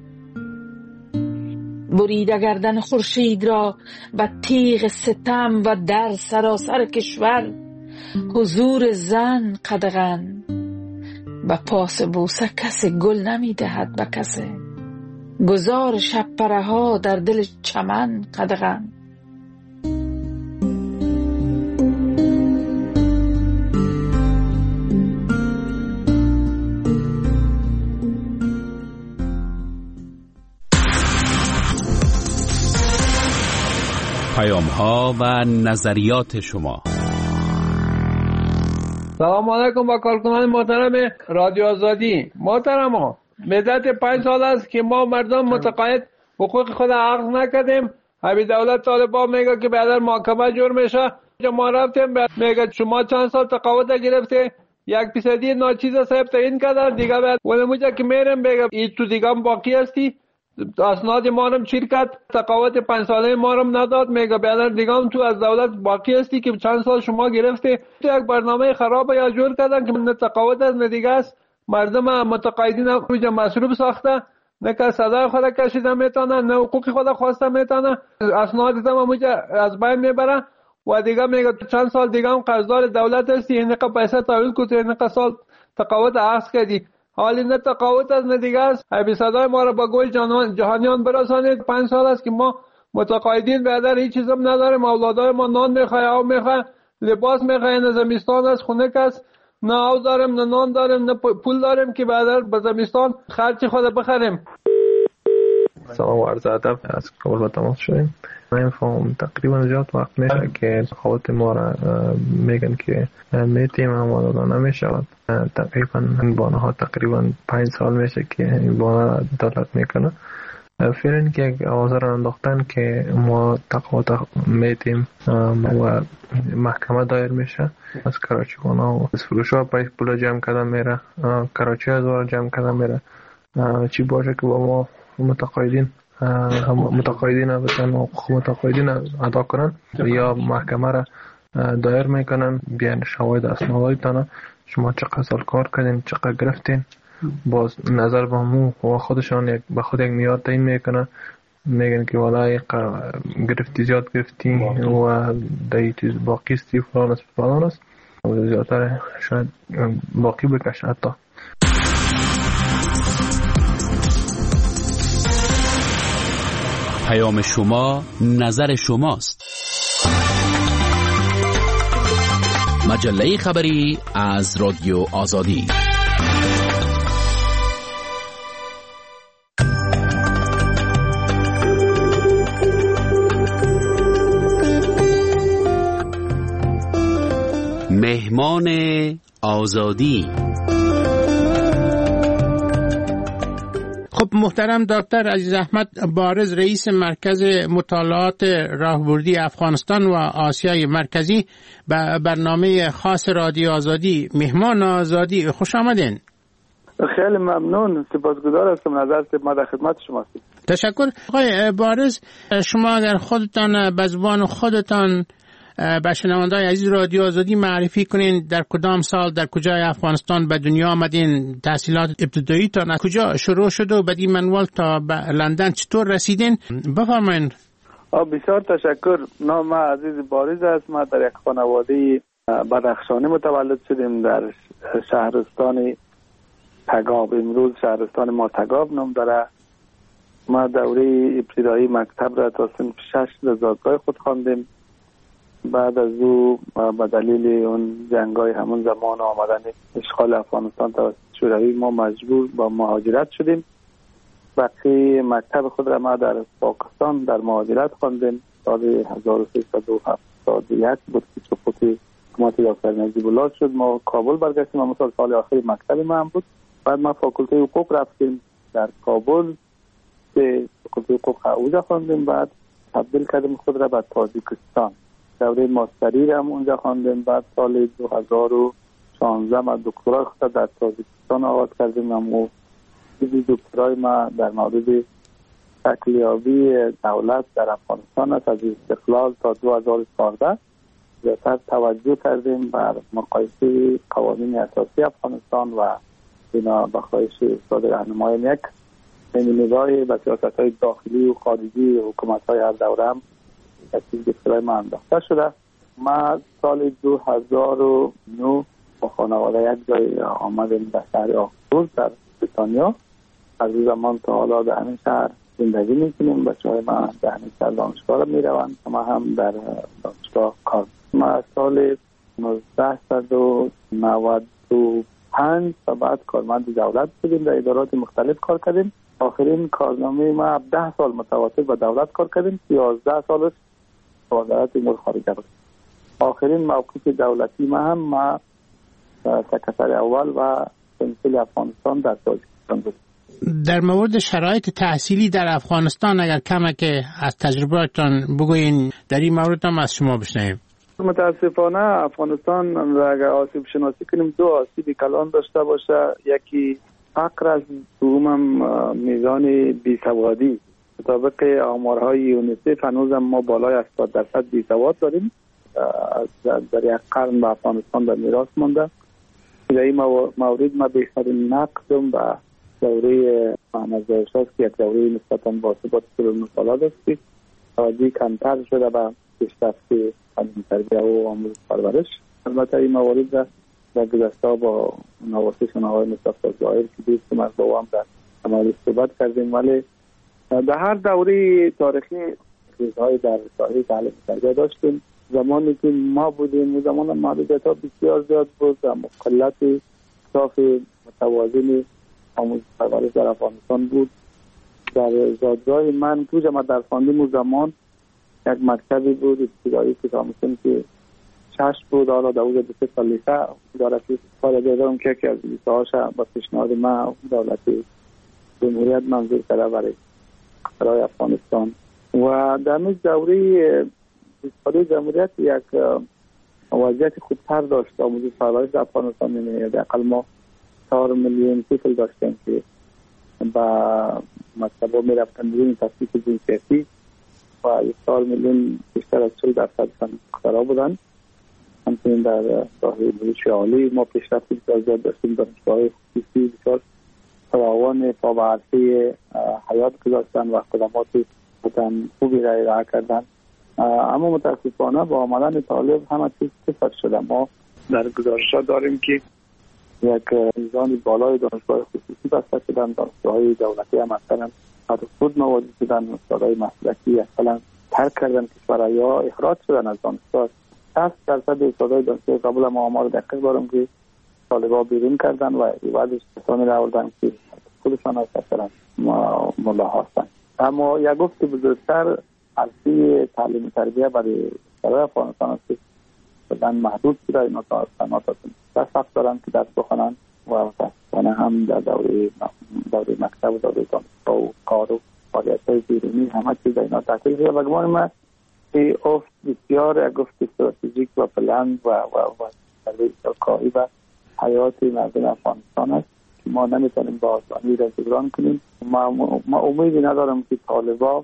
بریده گردن خورشید را به تیغ ستم و در سراسر کشور حضور زن قدغن، به پاس بوسه کسی گل نمی دهد به کسی، گذار شب پره ها در دل چمن قدغن. پیام ها و نظریات شما. سلام علیکم با کارکنان محترم رادیو آزادی. محترم ها، مدت پنج سال است که ما مردم متقاعد حقوق خود عرض نکردیم. همین دولت طالبان میگه که بعد محاکمه جور میشه. ما رفتیم میگه شما چند سال تقاعد گرفته، یک فیصدی ناچیز صاحب تعیین کردن دیگه. بعد اون موقع که میرم میگه این تو دیگه باقی هستی، اسناد ما هم چیر کرد، تقاعد پنج ساله ما هم نداد. میگه بعد دیگه هم تو از دولت باقی هستی که چند سال شما گرفته. تو یک برنامه خراب یا جور کردن که نه تقاعد از نه دیگه است. مردم متقاعدین رو مصروف ساخته، نه که صدای خود کشیده میتونه، نه حقوق خود خواسته میتونه، اسناد هم از بین میبره و دیگه میگه چند سال دیگه هم قرضدار دولت هستی، اینقه پیسه تحویل کنی، اینقه سال تقاعد عرض کردی. حالی نه تقاعد از نه دیگه است. ابی صدای ما رو با گل جهانیان برسانید. پنج سال است که ما متقاعدین بعد هیچ چیز هم نداریم. اولادای ما نان میخواه، آب میخواه، لباس میخواه، نه زمستان است، خونه است، نه آب داریم، نه نان داریم، نه پول داریم که بعد به زمستان خرچ خود بخریم. سلام و عرض ادب. از کابل با تماس شدیم. من فهم تقریبا زیاد وقت میشه که تقاعد ما را میگن که میتیم اما داده نمیشود. تقریبا این بانه ها تقریبا پنج سال میشه که این بانه را دولت میکنه. فعلا که آوازه را انداختن که ما تقاعد میتیم و محکمه دایر میشه. از کراچی بانه و از فروش ها پایش پولا جمع کردن میره، کراچی از وارا جمع کردن میره. چی باشه که با ما متقاعدین متقاعدین بتن حقوق متقاعدین ادا کنن یا محکمه را دایر میکنن، بیان شواهد اسنادتان شما چقدر سال کار کردین، چقدر گرفتین، باز نظر به مو و خودشان یک به خود یک میاد تعیین میکنن، میگن که والا گرفتی زیاد گرفتی و دایی چیز باقی استی فلان است فلان است و زیادتر شاید باقی بکشه حتی. پیام شما نظر شماست. مجله خبری از رادیو آزادی. مهمان آزادی. خب محترم دکتر عزیز احمد بارز، رئیس مرکز مطالعات راهبردی افغانستان و آسیای مرکزی، به برنامه خاص رادیو آزادی مهمان آزادی خوش آمدین. خیلی ممنون، سپاسگزار هستم. نظر ما در خدمت شما هستیم. تشکر. آقای بارز، شما اگر خودتان به زبان خودتان به شنونده‌های عزیز رادیو آزادی معرفی کنین در کدام سال در کجای افغانستان به دنیا آمدین، تحصیلات ابتداییتان از کجا شروع شد و بعد این منوال تا به لندن چطور رسیدین، بفرمایید. بسیار تشکر. نام عزیز بارز است. ما در یک خانواده بدخشانی متولد شدیم در شهرستان تگاب. امروز شهرستان ما تگاب نام داره. ما دوره ابتدایی مکتب را تا صنف شش در زادگاه خود خواندیم. بعد از او به دلیل اون جنگای همون زمان آمدن اشغال افغانستان توسط شوروی ما مجبور با مهاجرت شدیم. باقی مکتب خود را ما در پاکستان در مهاجرت خواندیم. سال هزار و سیصد و هفتاد و یک بود که سقوط حکومت دکتر نجیب الله شد. ما کابل برگشتیم. اما سال سال آخری مکتب ما هم بود. بعد ما فاکولته حقوق رفتیم در کابل که فاکولته حقوق اونجا خواندیم. بعد تبدیل کردیم خود را به تاجیکستان. دوره ماستری را هم اونجا خواندیم. بعد سال دو هزار و شانزده ما دکترای خود در تاجیکستان آغاز کردیم. اما دکترای ما در مورد شکلیابی دولت در افغانستان است. از استقلال تا دو هزار و چهارده زیادتر توجه کردیم بر مقایسه قوانین اساسی افغانستان و بنا به خواهش استاد راهنمای یک نگاهی به سیاست‌های داخلی و خارجی حکومت‌های هر دوره هم از دکترای ما انداخته شده. ما سال دو هزار و نه با خانواده یک جای آمدیم به شهر آکسفورد در بریتانیا. از اون زمان تا حالا در همین شهر زندگی میکنیم. بچه‌های ما در همین شهر دانشگاه می روند. ما هم در دانشگاه کار. ما سال نوزده و نود و پنج تا بعد کارمند دولت بودیم. در ادارات مختلف کار کردیم. آخرین کارنامه ما ده سال متواصل با دولت کار کردیم. یازده سالش وزارت امور خارجه بود. آخرین موقف دولتی ما هم ما سکرتر اول و کنسول افغانستان در تاجیکستان بود. در مورد شرایط تحصیلی در افغانستان اگر کمه که از تجربهاتون بگوین، در این مورد هم از شما بشنویم. متاسفانه افغانستان اگر آسیب شناسی کنیم دو آسیب کلان داشته باشه. یکی فقر است، دوم میزان بیسوادی. مطابق آمارهای یونیسف هنوز ما بالای هفتاد درصد بیسواد داریم. در یک قرن به افغانستان در میراث مانده. در این مورد ما بهترین نقدم به دوره محمد است که یک دوره نسبتاً باثبات سلول سالات است که توجه کمتر شده به پیشرفت تعلیم تربیه و آموزش پرورش. البته این موارد را در گذشته با نواسشون آقای مصطفی ظاهر که دوست مرد هم در مورد صحبت کردیم، ولی در هر دوره تاریخی چیزهای در ساحه تعلیم تربیه داشتیم. زمانی که ما بودیم و زمان محدودیت‌ها بسیار زیاد بود و قلت صاف متوازن آموزش پرورش در افغانستان بود. در زادگاه من تو جمع در خواندیم و زمان یک مکتبی بود ابتدایی که تامسون که شش بود. حالا در اوجه دسته سالیسه داره که سال دیدارم که که از لیسه با پیشنهاد ما دولت جمهوریت منظور کرده برای برای افغانستان. و در این دوره استفاده جمهوریت یک وضعیت خوبتر داشت. آموزش پرورش در افغانستان نمیاد. اقل ما چهار میلیون طفل داشتیم که با مکتبا میرفتن بدون تفکیک جنسیتی و چهار میلیون بیشتر از چهل درصد دخترها بودن. همچنین در ساحه آموزش عالی ما پیشرفت بسیار زیاد داشتیم. دانشگاه‌های خصوصی بسیار فراوان پا به عرصه حیات گذاشتن و خدمات خوبی را ارائه کردن. اما متاسفانه با آمدن طالب همه چیز صفر شده. ما در گزارش‌ها داریم که یک میزان بالای دانشگاه خصوصی بسته شدن. دانشگاه‌های دولتی هم مثلا خود مواد شدن، استادای مسلکی اصلا ترک کردن کشور یا اخراج شدن از دانشگاه. شصت درصد استادای دانشگاه کابل ما آمار دقیق دارم که طالبا بیرون کردن و بعدش کسانی را آوردن که خودشان از اصلا ملا هستن. اما یک گفت بزرگتر عرصه تعلیم و تربیه برای برای افغانستان است که بدن محدود شده. اینا تا سنات هستن سخت دارن که درس بخونن و متاسفانه هم در دوره دوره مکتب و دوره دانشگاه و کار و فعالیت‌های بیرونی همه چیز اینا تعطیل شده. و گمان من که افت بسیار یک گفت استراتژیک و پلن و و و کاری و حیات مردم افغانستان است که ما نمیتونیم با آسانی را جبران کنیم. ما, ما امیدی ندارم که طالبا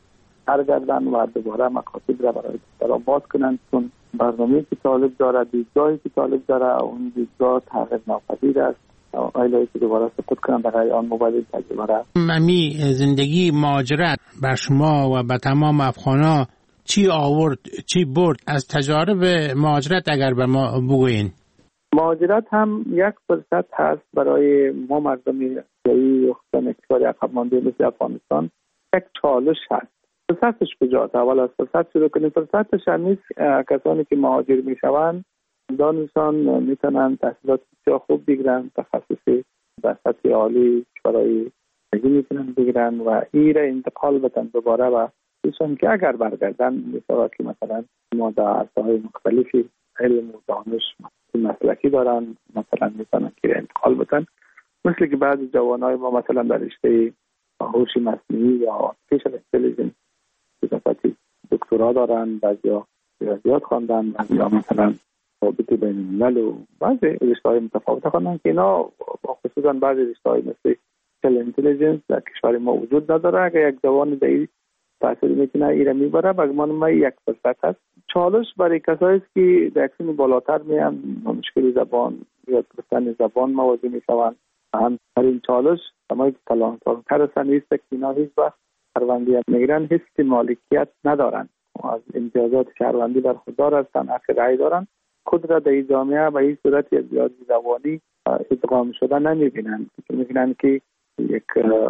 برگردن و دوباره مکاتب را برای کشور باز کنند، چون برنامه‌ای که طالب داره، دیدگاهی که طالب داره، اون دیدگاه تغییر ناپذیر است. ایلایی که دوباره سقوط کنند برای آن مبادل تجربه را. ممی زندگی مهاجرت بر شما و به تمام افغانا چی آورد چی برد از تجارب مهاجرت اگر به ما بگوین؟ مهاجرت هم یک فرصت هست برای ما مردم ایرانی و خصوصا کشور عقب مانده مثل افغانستان. یک چالش هست. فرصتش کجاست؟ اول از فرصت شروع کنیم. فرصتش هم نیست کسانی که مهاجر میشوند دانشان میتونن تحصیلات بسیار خوب بگیرن، تخصصی در سطح عالی برای زندگی میتونن بگیرن و این را انتقال بدن دوباره و ایشان که اگر برگردن مثلا که مثلا ما در عرصه‌های مختلفی علم و دانش مسلکی دارن، مثلا میتونن که انتقال بدن، مثل که بعضی جوانای ما مثلا در رشته هوش مصنوعی یا آرتفیشال اینتلیجنس صفتی دکترا دارن، بعضیا ریاضیات خواندن، بعضیا مثلا رابطه بین الملل و بعضی رشته‌های متفاوت خواندن که اینا خصوصا بعضی رشته‌های مثل اینتلیجنس در کشور ما وجود نداره. اگر یک جوان در تحصیل میکنه ایره میبره بگمان ما یک فرصت هست. چالش برای کسایی است که در سن بالاتر میان مشکل زبان یا گفتن زبان مواجه میشوند. هم در این چالش همایی که تلانت‌تر هستند نیست که اینا هیچ وقت شهروندیت میگیرن، حس مالکیت ندارن و از امتیازات شهروندی برخوردار هستند، حق رأی دارن. خود را در جامعه به این صورت از زیاد زبانی ادغام شده نمیبینن، میبینن که یک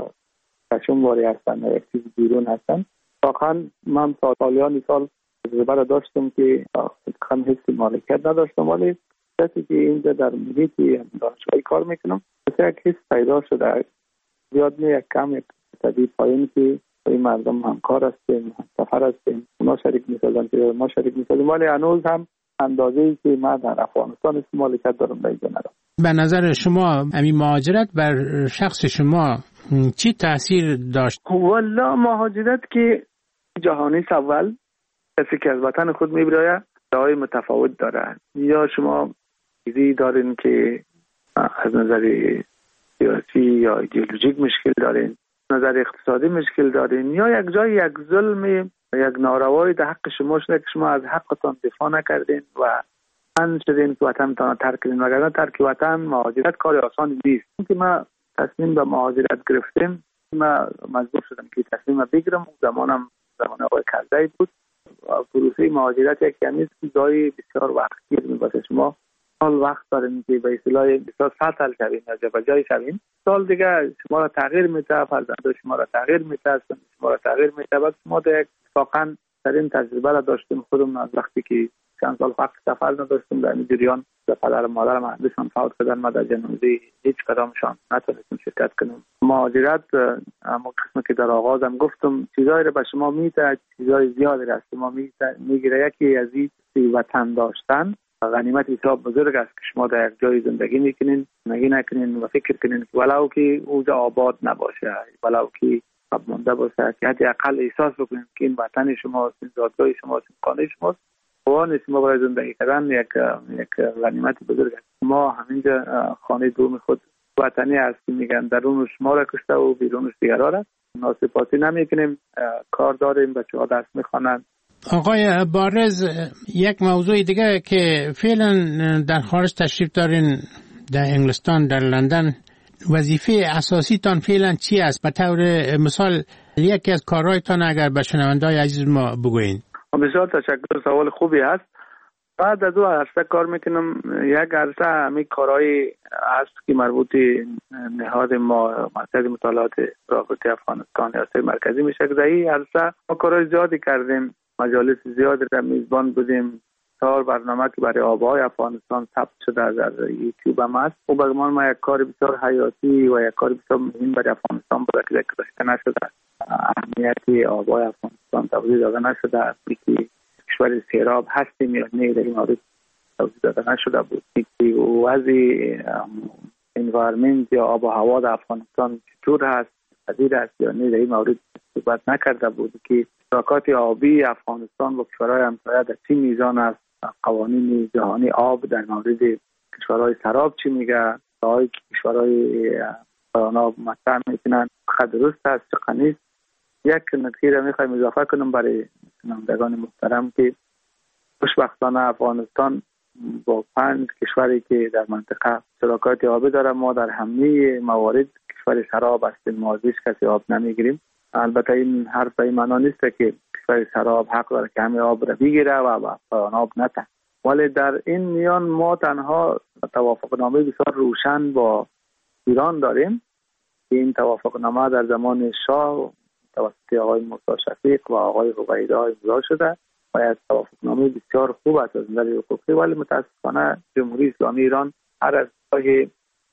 کشم واری هستن و یک چیز بیرون هستن. واقعا من سالیان سال تجربه را داشتم که کم حس مالکیت نداشتم، ولی کسی که اینجا در محیطی دانشگاهی کار میکنم مثل یک حس پیدا شده. زیاد نه یک کم یک تدید پایین که این مردم همکار هستیم، سفر هستیم، اونا شریک میسازن که ما شریک میسازیم، ولی هنوز هم اندازه‌ای که من در افغانستان حس مالکیت دارم اینجا ندارم. به نظر شما همین مهاجرت بر شخص شما چی تاثیر داشت؟ والله مهاجرت که جهانی اول کسی که از وطن خود میبره جای متفاوت داره. یا شما چیزی دارین که از نظر سیاسی یا ایدئولوژیک مشکل دارین، نظر اقتصادی مشکل دارین، یا یک جای یک ظلم یک ناروایی در حق شما شده که شما از حقتان دفاع نکردین و ان شدین که وطنتان ترک کردین. وگرنه ترک وطن مهاجرت کار آسانی نیست. اینکه ما تصمیم به مهاجرت گرفتیم، ما مجبور شدم که تصمیم بگیرم. زمانم زمان آقای کرزی بود. پروسه مهاجرت یک کمی جای بسیار وقتگیر میباشه. شما سال وقت دارین که به اصطلاح بسیار سطل شوین یا جابجایی شوین. سال دیگه شما را تغییر میده، فرزندان شما را تغییر میده، شما را تغییر میده. بعد ما در واقعا در این تجربه را داشتیم خودم از وقتی که چند سال وقت سفر نداشتم در این جریان در پدر مادر مهندسان فوت کردن، ما در جنازه هیچ کدامشان نتونستیم شرکت کنیم. مهاجرت اما قسمی که در آغازم گفتم چیزایی را به شما میده، چیزای زیادی را از شما میده میگیره. یکی از این وطن داشتن غنیمت حساب بزرگ است که شما در یک جای زندگی میکنین، زندگی نکنین و فکر کنین ولو که اوجا آباد نباشه، ولو که مانده باشه، که حتی اقل احساس بکنین که این وطن شماست، این زادگاه شماست، این خانه شماست. قوان شما برای زندگی کردن یک یک غنیمت بزرگ است. ما همینجا خانه دوم خود وطنی هستیم، میگن درونش ما را کشته و بیرونش دیگران است. ناسپاسی نمیکنیم، کار داریم، بچه‌ها درس میخوانند. آقای بارز، یک موضوع دیگه که فعلا در خارج تشریف دارین، در انگلستان، در لندن، وظیفه اساسی تان فعلا چی است؟ به طور مثال یکی از کارهایتان اگر به شنونده‌های عزیز ما بگوین. بسیار تشکر، سوال خوبی هست. بعد از او عرصه کار میکنم. یک عرصه همین کارهای هست که مربوط نهاد ما مرکز مطالعات رابطه افغانستان ریاست مرکزی میشه که در این عرصه ما کارهای زیادی کردیم، مجالس زیادی را میزبان بودیم. تا برنامه که برای آبهای افغانستان ثبت شده در یوتیوب هم هست. و برای ما یک کار بسیار حیاتی و یک کار بسیار مهم برای افغانستان بوده که داشته نشده. اهمیت آبهای افغانستان توضیح داده نشده. یکی کشور سیراب هستیم یا نه در این مورد توضیح داده نشده بود. یکی وضع انوایرمنت یا آب و هوا در افغانستان چطور هست، پذیر است یا نه در این مورد صحبت نکرده بود. که اشتراکات آبی افغانستان با کشورهای همسایه در چه میزان است، قوانین جهانی آب در مورد کشورهای سراب چی میگه، تا کشورهای پایان آب مطرح میکنن خود درست است چه نیست. یک نکته را میخوایم اضافه کنم برای شنوندگان محترم که خوشبختانه افغانستان با پنج کشوری که در منطقه اشتراکات آبی داره، ما در همه موارد کشور سراب هستیم، ما ازش کسی آب نمیگیریم. البته این حرف به این معنا نیست که کشور سراب حق داره که همه آب را بگیره و پایان آب نته، ولی در این میان ما تنها توافقنامه بسیار روشن با ایران داریم. این توافقنامه در زمان شاه توسط آقای موسی شفیق و آقای رویدا امضا شده و از توافقنامه بسیار خوب است از نظر حقوقی، ولی متاسفانه جمهوری اسلامی ایران هر از گاهی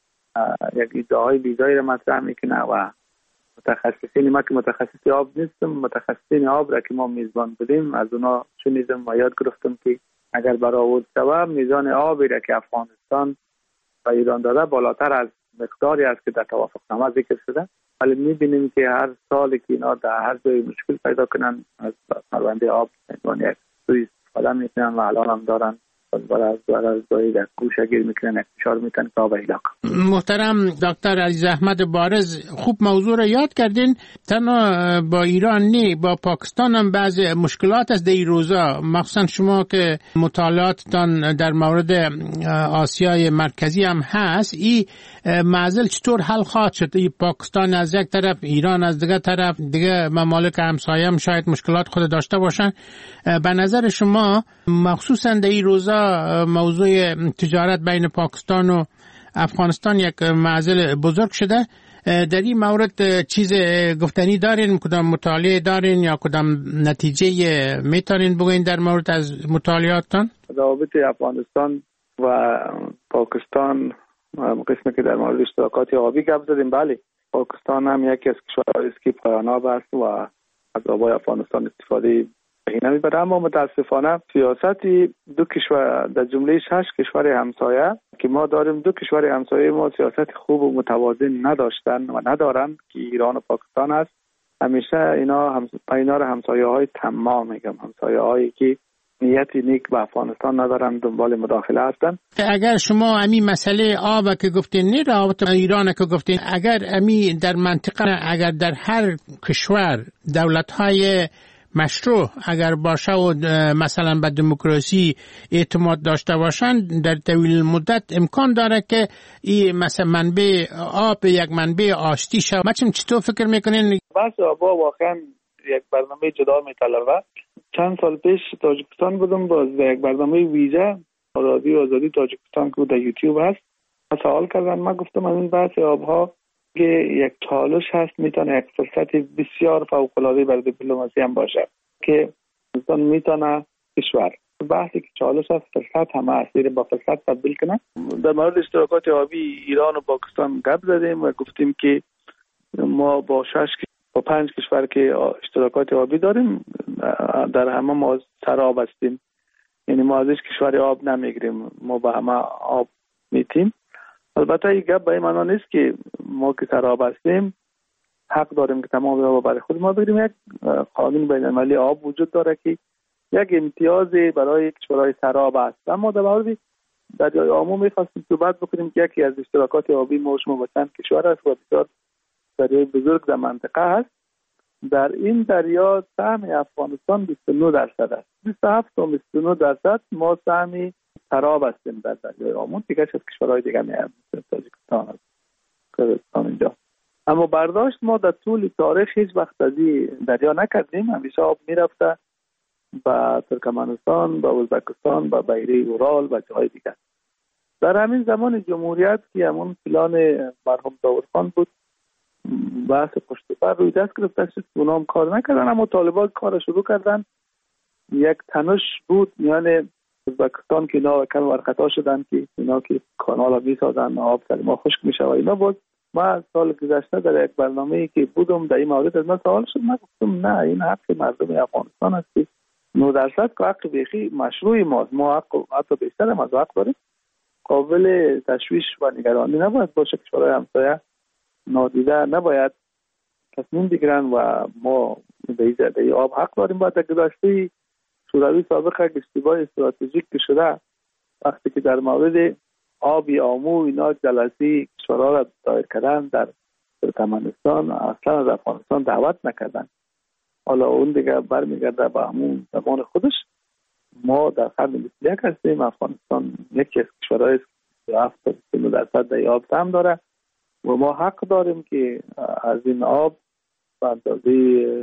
یک ادعای بیزایی را مطرح میکنه و متخصصین، ما که متخصص آب نیستم، متخصصین آب را که ما میزبان بودیم از اونا شنیدم و یاد گرفتم که اگر برآورد شود میزان آبی را که افغانستان و ایران داده بالاتر از مقداری است که در توافقنامه ذکر شده، ولی میبینیم که هر سال که اینا در هر جای مشکل پیدا کنن از پرونده آب یک سوی استفاده میکنن و الان هم دارن برای از جایی در گوشه گیر میکنن، اکتشار میکنن که آب علاقه. محترم دکتر عزیز احمد بارز، خوب موضوع را یاد کردین. تنها با ایران نه، با پاکستان هم بعض مشکلات از در روزا، مخصوصا شما که مطالعاتتان در مورد آسیای مرکزی هم هست، این معضل چطور حل خواهد شد؟ پاکستان از یک طرف، ایران از دیگر طرف، دیگه ممالک همسایه هم شاید مشکلات خود داشته باشن. به نظر شما مخصوصا در این روزا موضوع تجارت بین پاکستان و افغانستان یک معضل بزرگ شده، در این مورد چیز گفتنی دارین؟ کدام مطالعه دارین یا کدام نتیجه میتونین بگوین در مورد از مطالعاتتان؟ روابط افغانستان و پاکستان قسمی که در مورد اشتراکات آبی گپ زدیم، بله پاکستان هم یکی از کشورهایی است که پایان آب است و از آبای افغانستان استفاده نمیبره. اما متاسفانه سیاستی دو کشور در جمله شش کشور همسایه که ما داریم، دو کشور همسایه ما سیاست خوب و متوازن نداشتن و ندارن که ایران و پاکستان است. همیشه اینا هم اینا را همسایه های تمام میگم، همسایه هایی که نیتی نیک به افغانستان ندارن، دنبال مداخله هستن. اگر شما امی مسئله آب که گفتین، نه رابطه ایران که گفتین، اگر امی در منطقه، اگر در هر کشور دولت های مشروع اگر باشه و مثلا به دموکراسی اعتماد داشته باشن، در طویل مدت امکان داره که این مثلا منبع آب یک منبع آشتی شود. بچم چطور فکر میکنین؟ بس آبا واقعا یک برنامه جدا میطلبه. چند سال پیش تاجیکستان بودم، باز در یک برنامه ویژه رادیو آزادی تاجیکستان که در یوتیوب هست سوال کردن، من گفتم از این بحث آبها که یک چالش هست، میتونه یک فرصت بسیار فوق‌العاده برای دیپلماسی هم باشه که انسان میتونه کشور بحثی که چالش هست فرصت هم هست با فرصت تبدیل کنه. در مورد اشتراکات آبی ایران و پاکستان گپ زدیم و گفتیم که ما با شش با پنج کشور که اشتراکات آبی داریم در همه ما سراب هستیم، یعنی ما ازش کشور آب نمیگیریم، ما با همه آب میتیم. البته این گپ به این معنا نیست که ما که سراب هستیم حق داریم که تمام آب برای خود ما بگیریم. یک قانون بین‌المللی آب وجود داره که یک امتیازی برای کشورهای سراب است. اما در مورد دریای آمو می‌خواستیم صحبت بکنیم که یکی از اشتراکات آبی ما شما با چند کشور است و بسیار دریای بزرگ در منطقه است. در این دریا سهم افغانستان بیست و نه درصد است. بیست و هفت تا بیست و نه درصد ما سهم سراب هستیم در دریای آمو، دیگه از کشورهای دیگه میاد تاجیکستان است، کردستان اینجا. اما برداشت ما در طول تاریخ هیچ وقت از این دریا نکردیم، همیشه آب میرفته به ترکمنستان، به ازبکستان، به بحیره اورال و جای دیگر. در همین زمان جمهوریت که همون پلان مرحوم داودخان بود، بحث پشت سر روی دست گرفته شد، اونا هم کار نکردن، اما طالبان کار شروع کردن. یک تنش بود میان ازبکستان که اینا کم ورخطا شدن که اینا که کانال ها میسازن، آب سر ما خشک میشه و اینا بود. ما سال گذشته در یک برنامه‌ای که بودم در این مورد از من سوال شد، من گفتم نه، این حق مردم افغانستان است که نه درصد که حق بیخی مشروع ماست، ما حق حتی بیشتر هم از حق داریم. قابل تشویش و نگرانی نباید باشه، کشورهای همسایه نادیده نباید تصمیم بگیرن و ما به این آب حق داریم. باید در گذشته شوروی سابق یک اشتباه استراتژیک که شده، وقتی که در مورد آبی آمو اینا جلسه کشورها را دایر کردن در ترکمنستان، اصلا از افغانستان دعوت نکردن. حالا اون دیگه برمیگرده به همون زمان خودش. ما در قرن بیست و یک هستیم، افغانستان یکی از کشورهای است که هفت تا بیست و نه درصد در آب سهم داره و ما حق داریم که از این آب به اندازه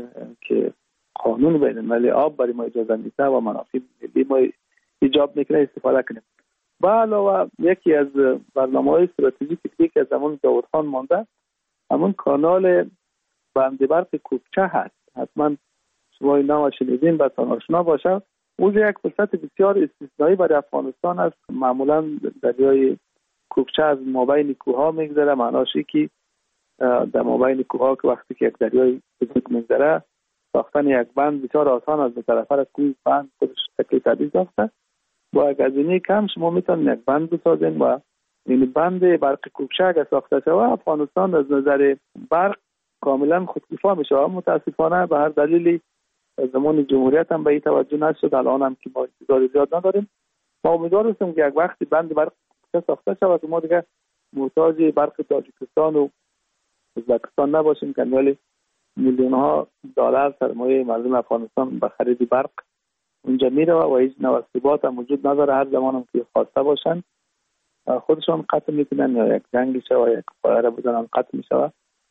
که قانون بین المللی آب برای ما اجازه میده و منافع ملی ما ایجاب میکنه استفاده کنیم. با علاوه یکی از برنامه‌های استراتژیکی که از زمان داودخان مانده، همون کانال بند برق کوکچه هست. حتما شما این نام شنیدین، بسان آشنا باشه. اونجا یک فرصت بسیار استثنایی برای افغانستان است. معمولا دریای کوکچه از مابین کوهها میگذره، معناش که در مابین کوهها که وقتی که یک دریای بزرگ میگذره، ساختن یک بند بسیار آسان است. به طرف کوه بند خودش تکلیف تدریج داشته. با یک هزینه کم شما میتونید یک بند بسازین و این بند برق کوکچه اگر ساخته شود، افغانستان از نظر برق کاملا خودکفا میشه. متاسفانه به هر دلیلی زمان جمهوریت هم به این توجه نشد. الان هم که ما انتظار زیاد نداریم. ما امیدوار هستیم که یک وقتی بند برق کوکچه ساخته شود و ما دیگه محتاج برق تاجیکستان و ازبکستان نباشیم که ولی میلیون ها دلار سرمایه مردم افغانستان به خرید برق اونجا میره و هیچ نوع ثبات هم وجود نداره. هر زمان هم که خواسته باشن خودشون قطع میکنن یا یک جنگی شد و یک فایره بزنن قطع میشه.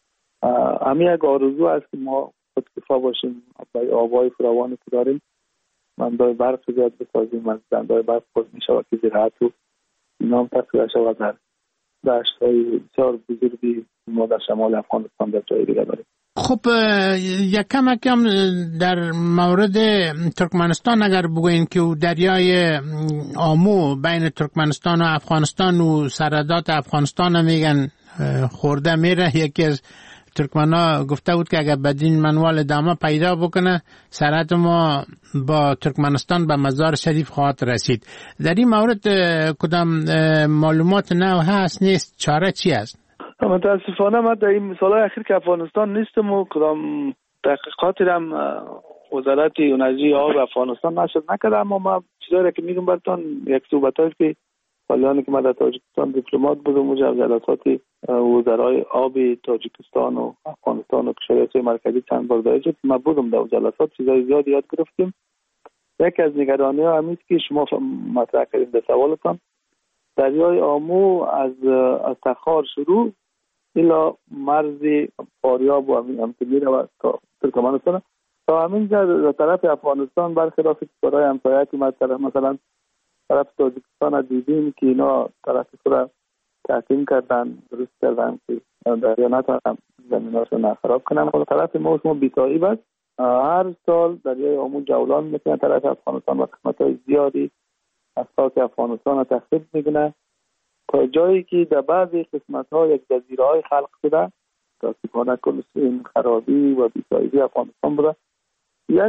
همین یک آرزو است که ما خودکفا باشیم برای آبای فراوانی که داریم، بندهای برق زیاد بسازیم، از بندهای برق خود میشه و که زراعت و اینا هم تصویر شود در دشت‌های بسیار بزرگی ما در شمال افغانستان در جای دیگه داریم. خب یک کم کم در مورد ترکمنستان اگر بگوین که دریای آمو بین ترکمنستان و افغانستان و سرحدات افغانستان میگن خورده میره. یکی از ترکمنا گفته بود که اگر بدین منوال ادامه پیدا بکنه سرحد ما با ترکمنستان به مزار شریف خواهد رسید. در این مورد کدام معلومات نو هست نیست؟ چاره چی است؟ متاسفانه من در این سالهای اخیر که افغانستان نیستم و کدام تحقیقاتی هم وزارت انرژی آب افغانستان نشد نکرده، اما ما چیزایی که میگم براتون یک صحبتایی که حالیانی که من در تاجیکستان دیپلمات بودم اونجا جلسات وزرای آب تاجیکستان و افغانستان و کشورهای مرکزی چند بار داشت که من بودم در جلسات، چیزای زیادی یاد گرفتیم. یکی از نگرانی ها همیست که شما مطرح کردید در سوالتان، دریای آمو از از تخار شروع الا مرز فاریاب و همین امتمیر و ترکمنستان تا همین جا طرف افغانستان، برخلاف کشورهای همسایه که مثلا مثلا طرف تاجیکستان دیدیم که اینا طرف خود تحکیم کردن، درست کردن که دریا نتونن زمیناشو خراب کنن. خود طرف ما شما بی‌تایی بس هر سال دریای آمو جولان میکنه طرف افغانستان و قسمت‌های زیادی از خاک افغانستان تخریب میکنه تا جایی که در بعضی قسمت‌ها یک جزیره‌های خلق شده. متاسفانه کل این خرابی و بی‌تایی افغانستان بوده. یک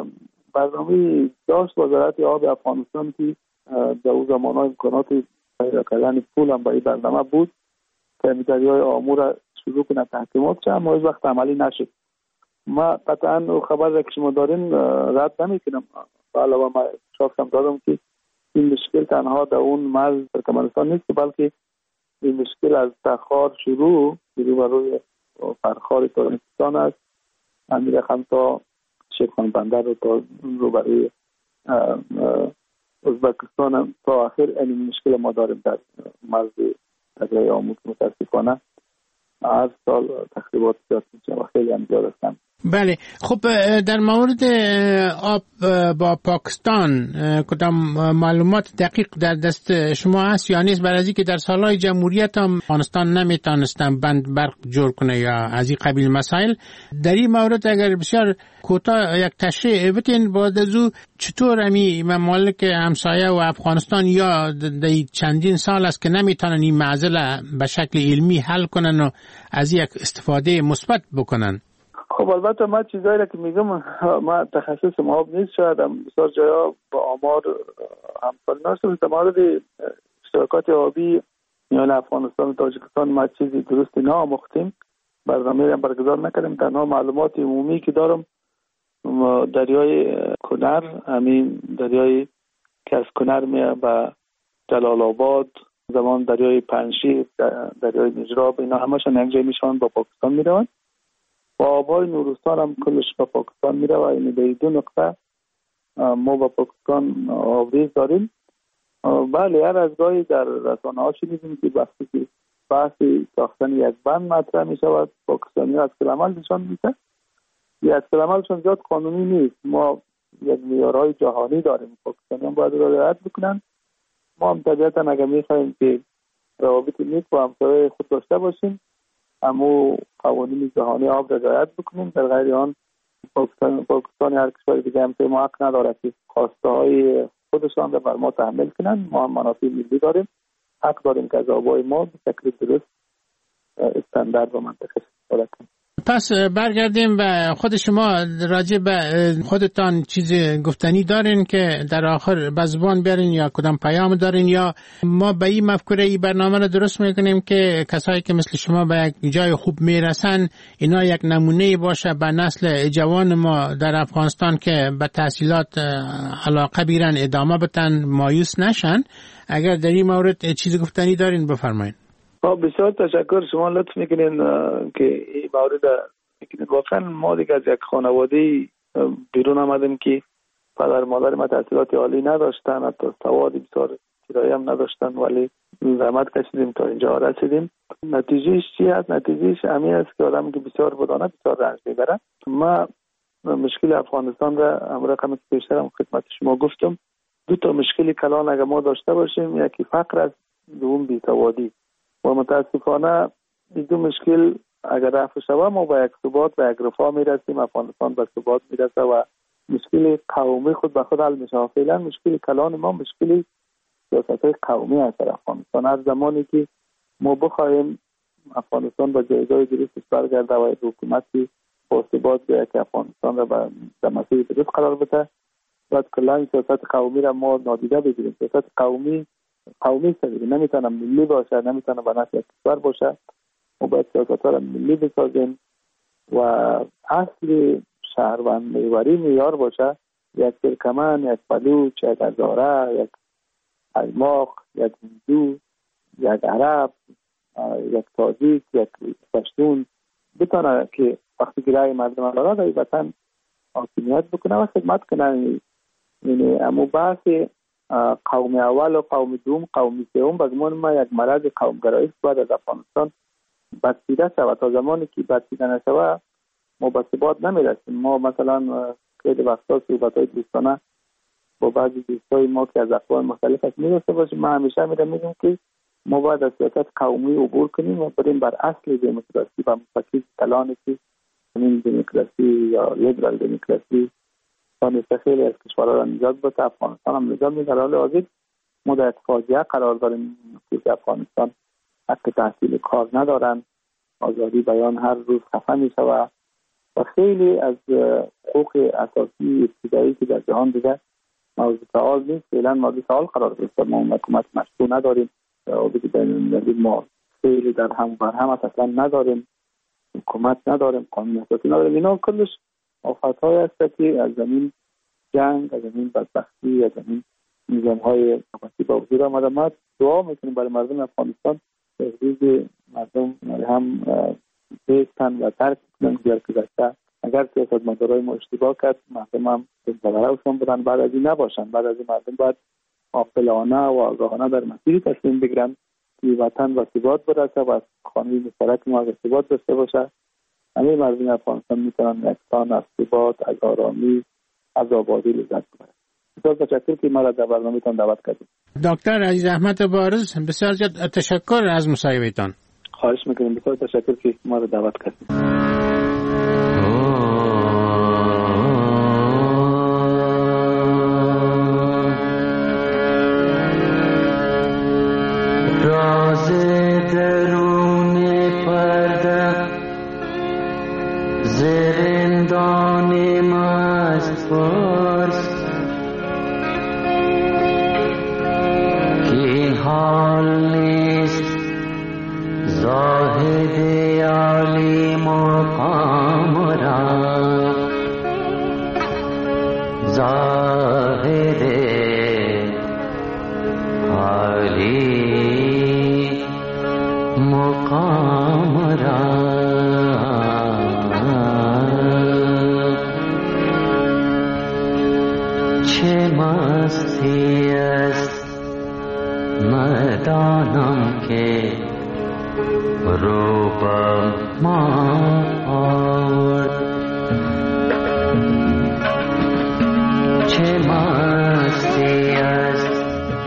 برنامه داشت وزارت آب افغانستان که در اون زمان‌ها امکانات پیدا کردن پول هم با این برنامه بود که دریای آمو را شروع کنه تحکیمات شه، اما هیچ وقت عملی نشد. ما قطعا خبر را که شما دارین رد نمی‌کنم، علاوه ما شخصم دادم که این مشکل تنها در اون مرز ترکمنستان نیست، بلکه این مشکل از تخار شروع شروع روی فرخار تاجیکستان است، امیر خان تا شیرخان بندر رو تا رو برای ازبکستان تا آخر این مشکل ما داریم در مرز دریای آمو. متاسفانه هر سال تخریبات زیاد میشه و خیلی هم زیاد هستن. بله. خب در مورد آب با پاکستان کدام معلومات دقیق در دست شما هست یا نیست؟ برای که در سالهای جمهوریت هم افغانستان نمیتونستن بند برق جور کنه یا از این قبیل مسائل. در این مورد اگر بسیار کوتاه یک تشریح بتین بعد از او چطور امی ممالک همسایه و افغانستان یا در چندین سال است که نمیتونن این معضله به شکل علمی حل کنن و از یک استفاده مثبت بکنن؟ خب البته ما چیزایی را که میگم ما تخصص ما آب نیست، شاید هم بسیار جایا با آمار همسال ناشده. در مورد اشتراکات آبی میان افغانستان و تاجیکستان ما چیزی درستی نامختیم، برنامه هم برگزار نکردیم. تنها معلومات عمومی که دارم دریای کنر، همین دریای که از کنر میه به جلال آباد، زمان دریای پنشیر، دریای نجراب، اینا همشون یک جای میشن با پاکستان میروند و آبهای نورستان هم کلش با پاکستان میره و این در دو نقطه ما با پاکستان آبریز داریم. بله، هر از گاهی در رسانه ها شنیدیم که وقتی که بحثی ساختن یک بند مطرح می شود پاکستانی ها از کل عمل نشان میده. یک از کل عملشون زیاد قانونی نیست. ما یک معیارهای جهانی داریم، پاکستانی هم باید رعایت بکنن. ما هم طبیعتا اگر میخوایم که روابط نیک با همسایه خود داشته باشیم، اما قوانین جهانی آب را رعایت بکنیم. در غیر آن پاکستان پاکستان هر کشور دیگه هم ما حق نداره که خواسته های خودشان را بر ما تحمیل کنن. ما هم منافع ملی داریم، حق داریم که از آبای ما به شکل درست استاندارد و منطقه استفاده کنیم. پس برگردیم به خود شما، راجع به خودتان چیز گفتنی دارین که در آخر به زبان بیارین یا کدام پیام دارین، یا ما به این مفکوره این برنامه رو درست میکنیم که کسایی که مثل شما به یک جای خوب میرسن اینا یک نمونه باشه به نسل جوان ما در افغانستان که به تحصیلات علاقه بیرن ادامه بتن، مایوس نشن. اگر در این مورد چیز گفتنی دارین بفرمایید. بسیار تشکر، شما لطف میکنین که این مورد میکنین. واقعا ما دیگه از یک خانواده بیرون آمدیم که پدر مادر ما تحصیلات عالی نداشتن، حتی سواد بسیار ابتدایی هم نداشتن، ولی زحمت کشیدیم تا اینجا رسیدیم. نتیجهش چی است؟ نتیجهش همین است که آدم که بسیار بدانه بسیار رنج میبره. ما مشکل افغانستان را امر رقم پیشتر هم خدمت شما گفتم، دو تا مشکل کلان اگر ما داشته باشیم، یکی فقر است، دوم بی‌سوادی. و متاسفانه این دو مشکل اگر رفع شود ما با یک ثبات و یک رفاه میرسیم، افغانستان به ثبات میرسه و مشکل قومی خود به خود حل میشه. فعلا مشکل کلان ما مشکل سیاست قومی است در افغانستان. هر زمانی که ما بخواهیم افغانستان به جایگاه درستش برگرده و یک حکومتی با ثبات بیاید که افغانستان را به مسیر درست قرار بده، باید کلا سیاست قومی را ما نادیده بگیریم. سیاست قومی قومی است، نمیتونه ملی باشه، نمیتونه به نفع کشور باشه. ما باید سیاست‌ها را ملی بسازیم و اصل شهروند محوری معیار باشه. یک ترکمن، یک بلوچ، یک هزاره، یک قیماق، یک هندو، یک عرب، یک تاجیک، یک پشتون بتونه که وقتی که رای مردم را در وطن حاکمیت بکنه و خدمت کنه. یعنی اما بحث قوم اول و قوم دوم، قوم سوم به زمان ما یک مرض قومگرایی باید از افغانستان بدسیده شود. تا زمانی که بدسیده نشود ما به ثبات نمیرسیم. ما مثلا خیلی وقتا صحبت‌های دوستانه با بعضی دوستای ما که از اقوام مختلف هست میرسه باشیم، ما همیشه میرم میگم که ما باید از سیاست قومی عبور کنیم و بریم بر اصل دموکراسی و مفکر کلانی که این دموکراسی یا لیبرال دموکراسی تا خیلی از کشورها را نجات بده. افغانستان هم نجات میده. در حال حاضر ما در فاجعه قرار داریم که افغانستان حق تحصیل کار ندارن، آزادی بیان هر روز خفه میشه و خیلی از حقوق اساسی ابتدایی که در جهان دیگه موضوع سوال نیست، فعلا موضوع سوال قرار گرفته. ما حکومت مشروع نداریم، روابط بین‌المللی ما خیلی در هم بر هم اصلا نداریم، حکومت نداریم، قانون اساسی نداریم. اینا کلش آفت‌های هست که از زمین جنگ، از زمین بدبختی، از زمین نظام‌های حکومتی با وجود آمده. ما دعا میکنیم برای مردم افغانستان که روز مردم هم بیستن و ترک کنن بیار که داشته. اگر سیاستمدارای ما اشتباه کرد، مردم هم بزرگوارشون بودن، بعد از این نباشن. بعد از این مردم باید عاقلانه و آگاهانه در مسیری تصمیم بگیرن که وطن و ثبات برسه و خانه مشترک ما ثبات داشته باشه. همه مردم افغانستان میتونن یک تان از ثبات، از آرامی، از آبادی لذت ببرند. بسیار تشکر که ما را در برنامه‌تان دعوت کردید. دکتر عزیز احمد بارز، بسیار زیاد تشکر از مصاحبهتان. خواهش میکنم. بسیار تشکر که ما را دعوت کردید. راز درون پرده زندان مست فارس که حال نیست زاهد عالی مقام را، زاهد عالی مقام را. چه مستی است ندانم که رو به ما آورد، چه مستی است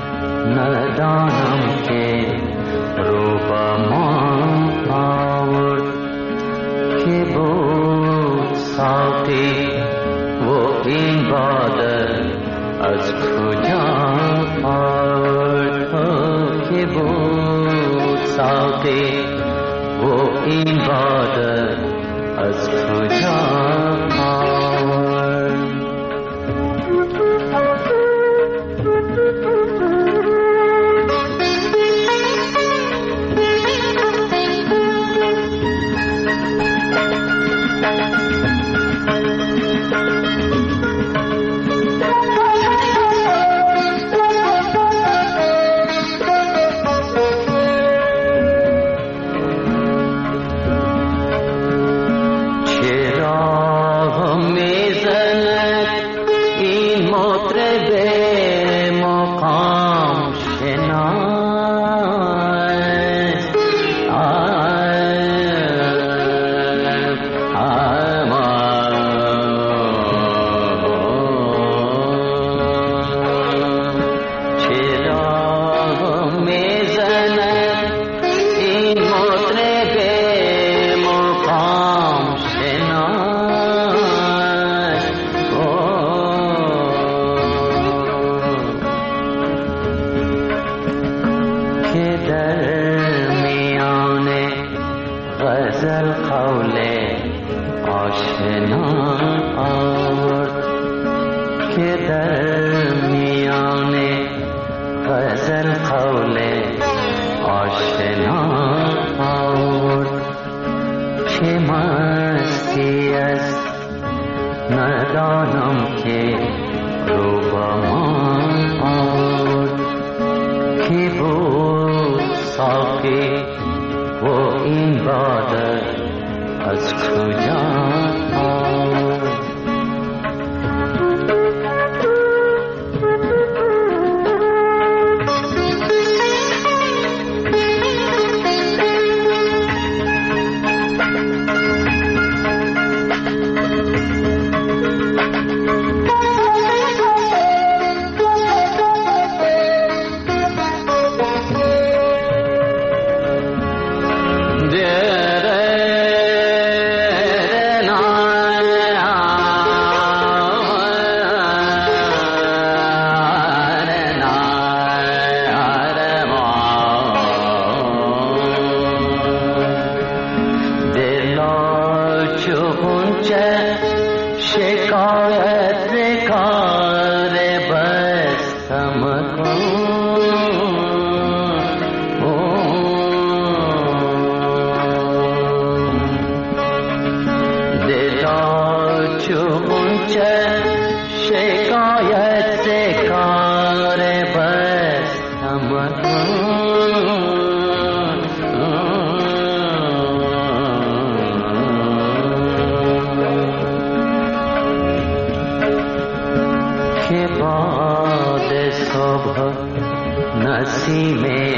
ندانم که رو به ما آورد، که بود ساقی و این باده از کجا آورد، که بود ساقی و این باده از کجا آورد.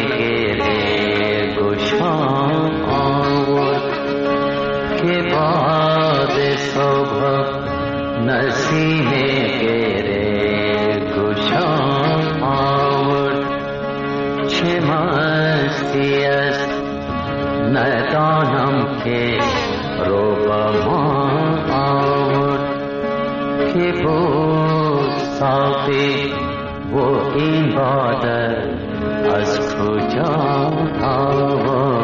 के बाद صبح نسیم گره گشا آورد چه مستی است ندانم که رو به ما آورد که بود ساقی و این باده از کجا آورد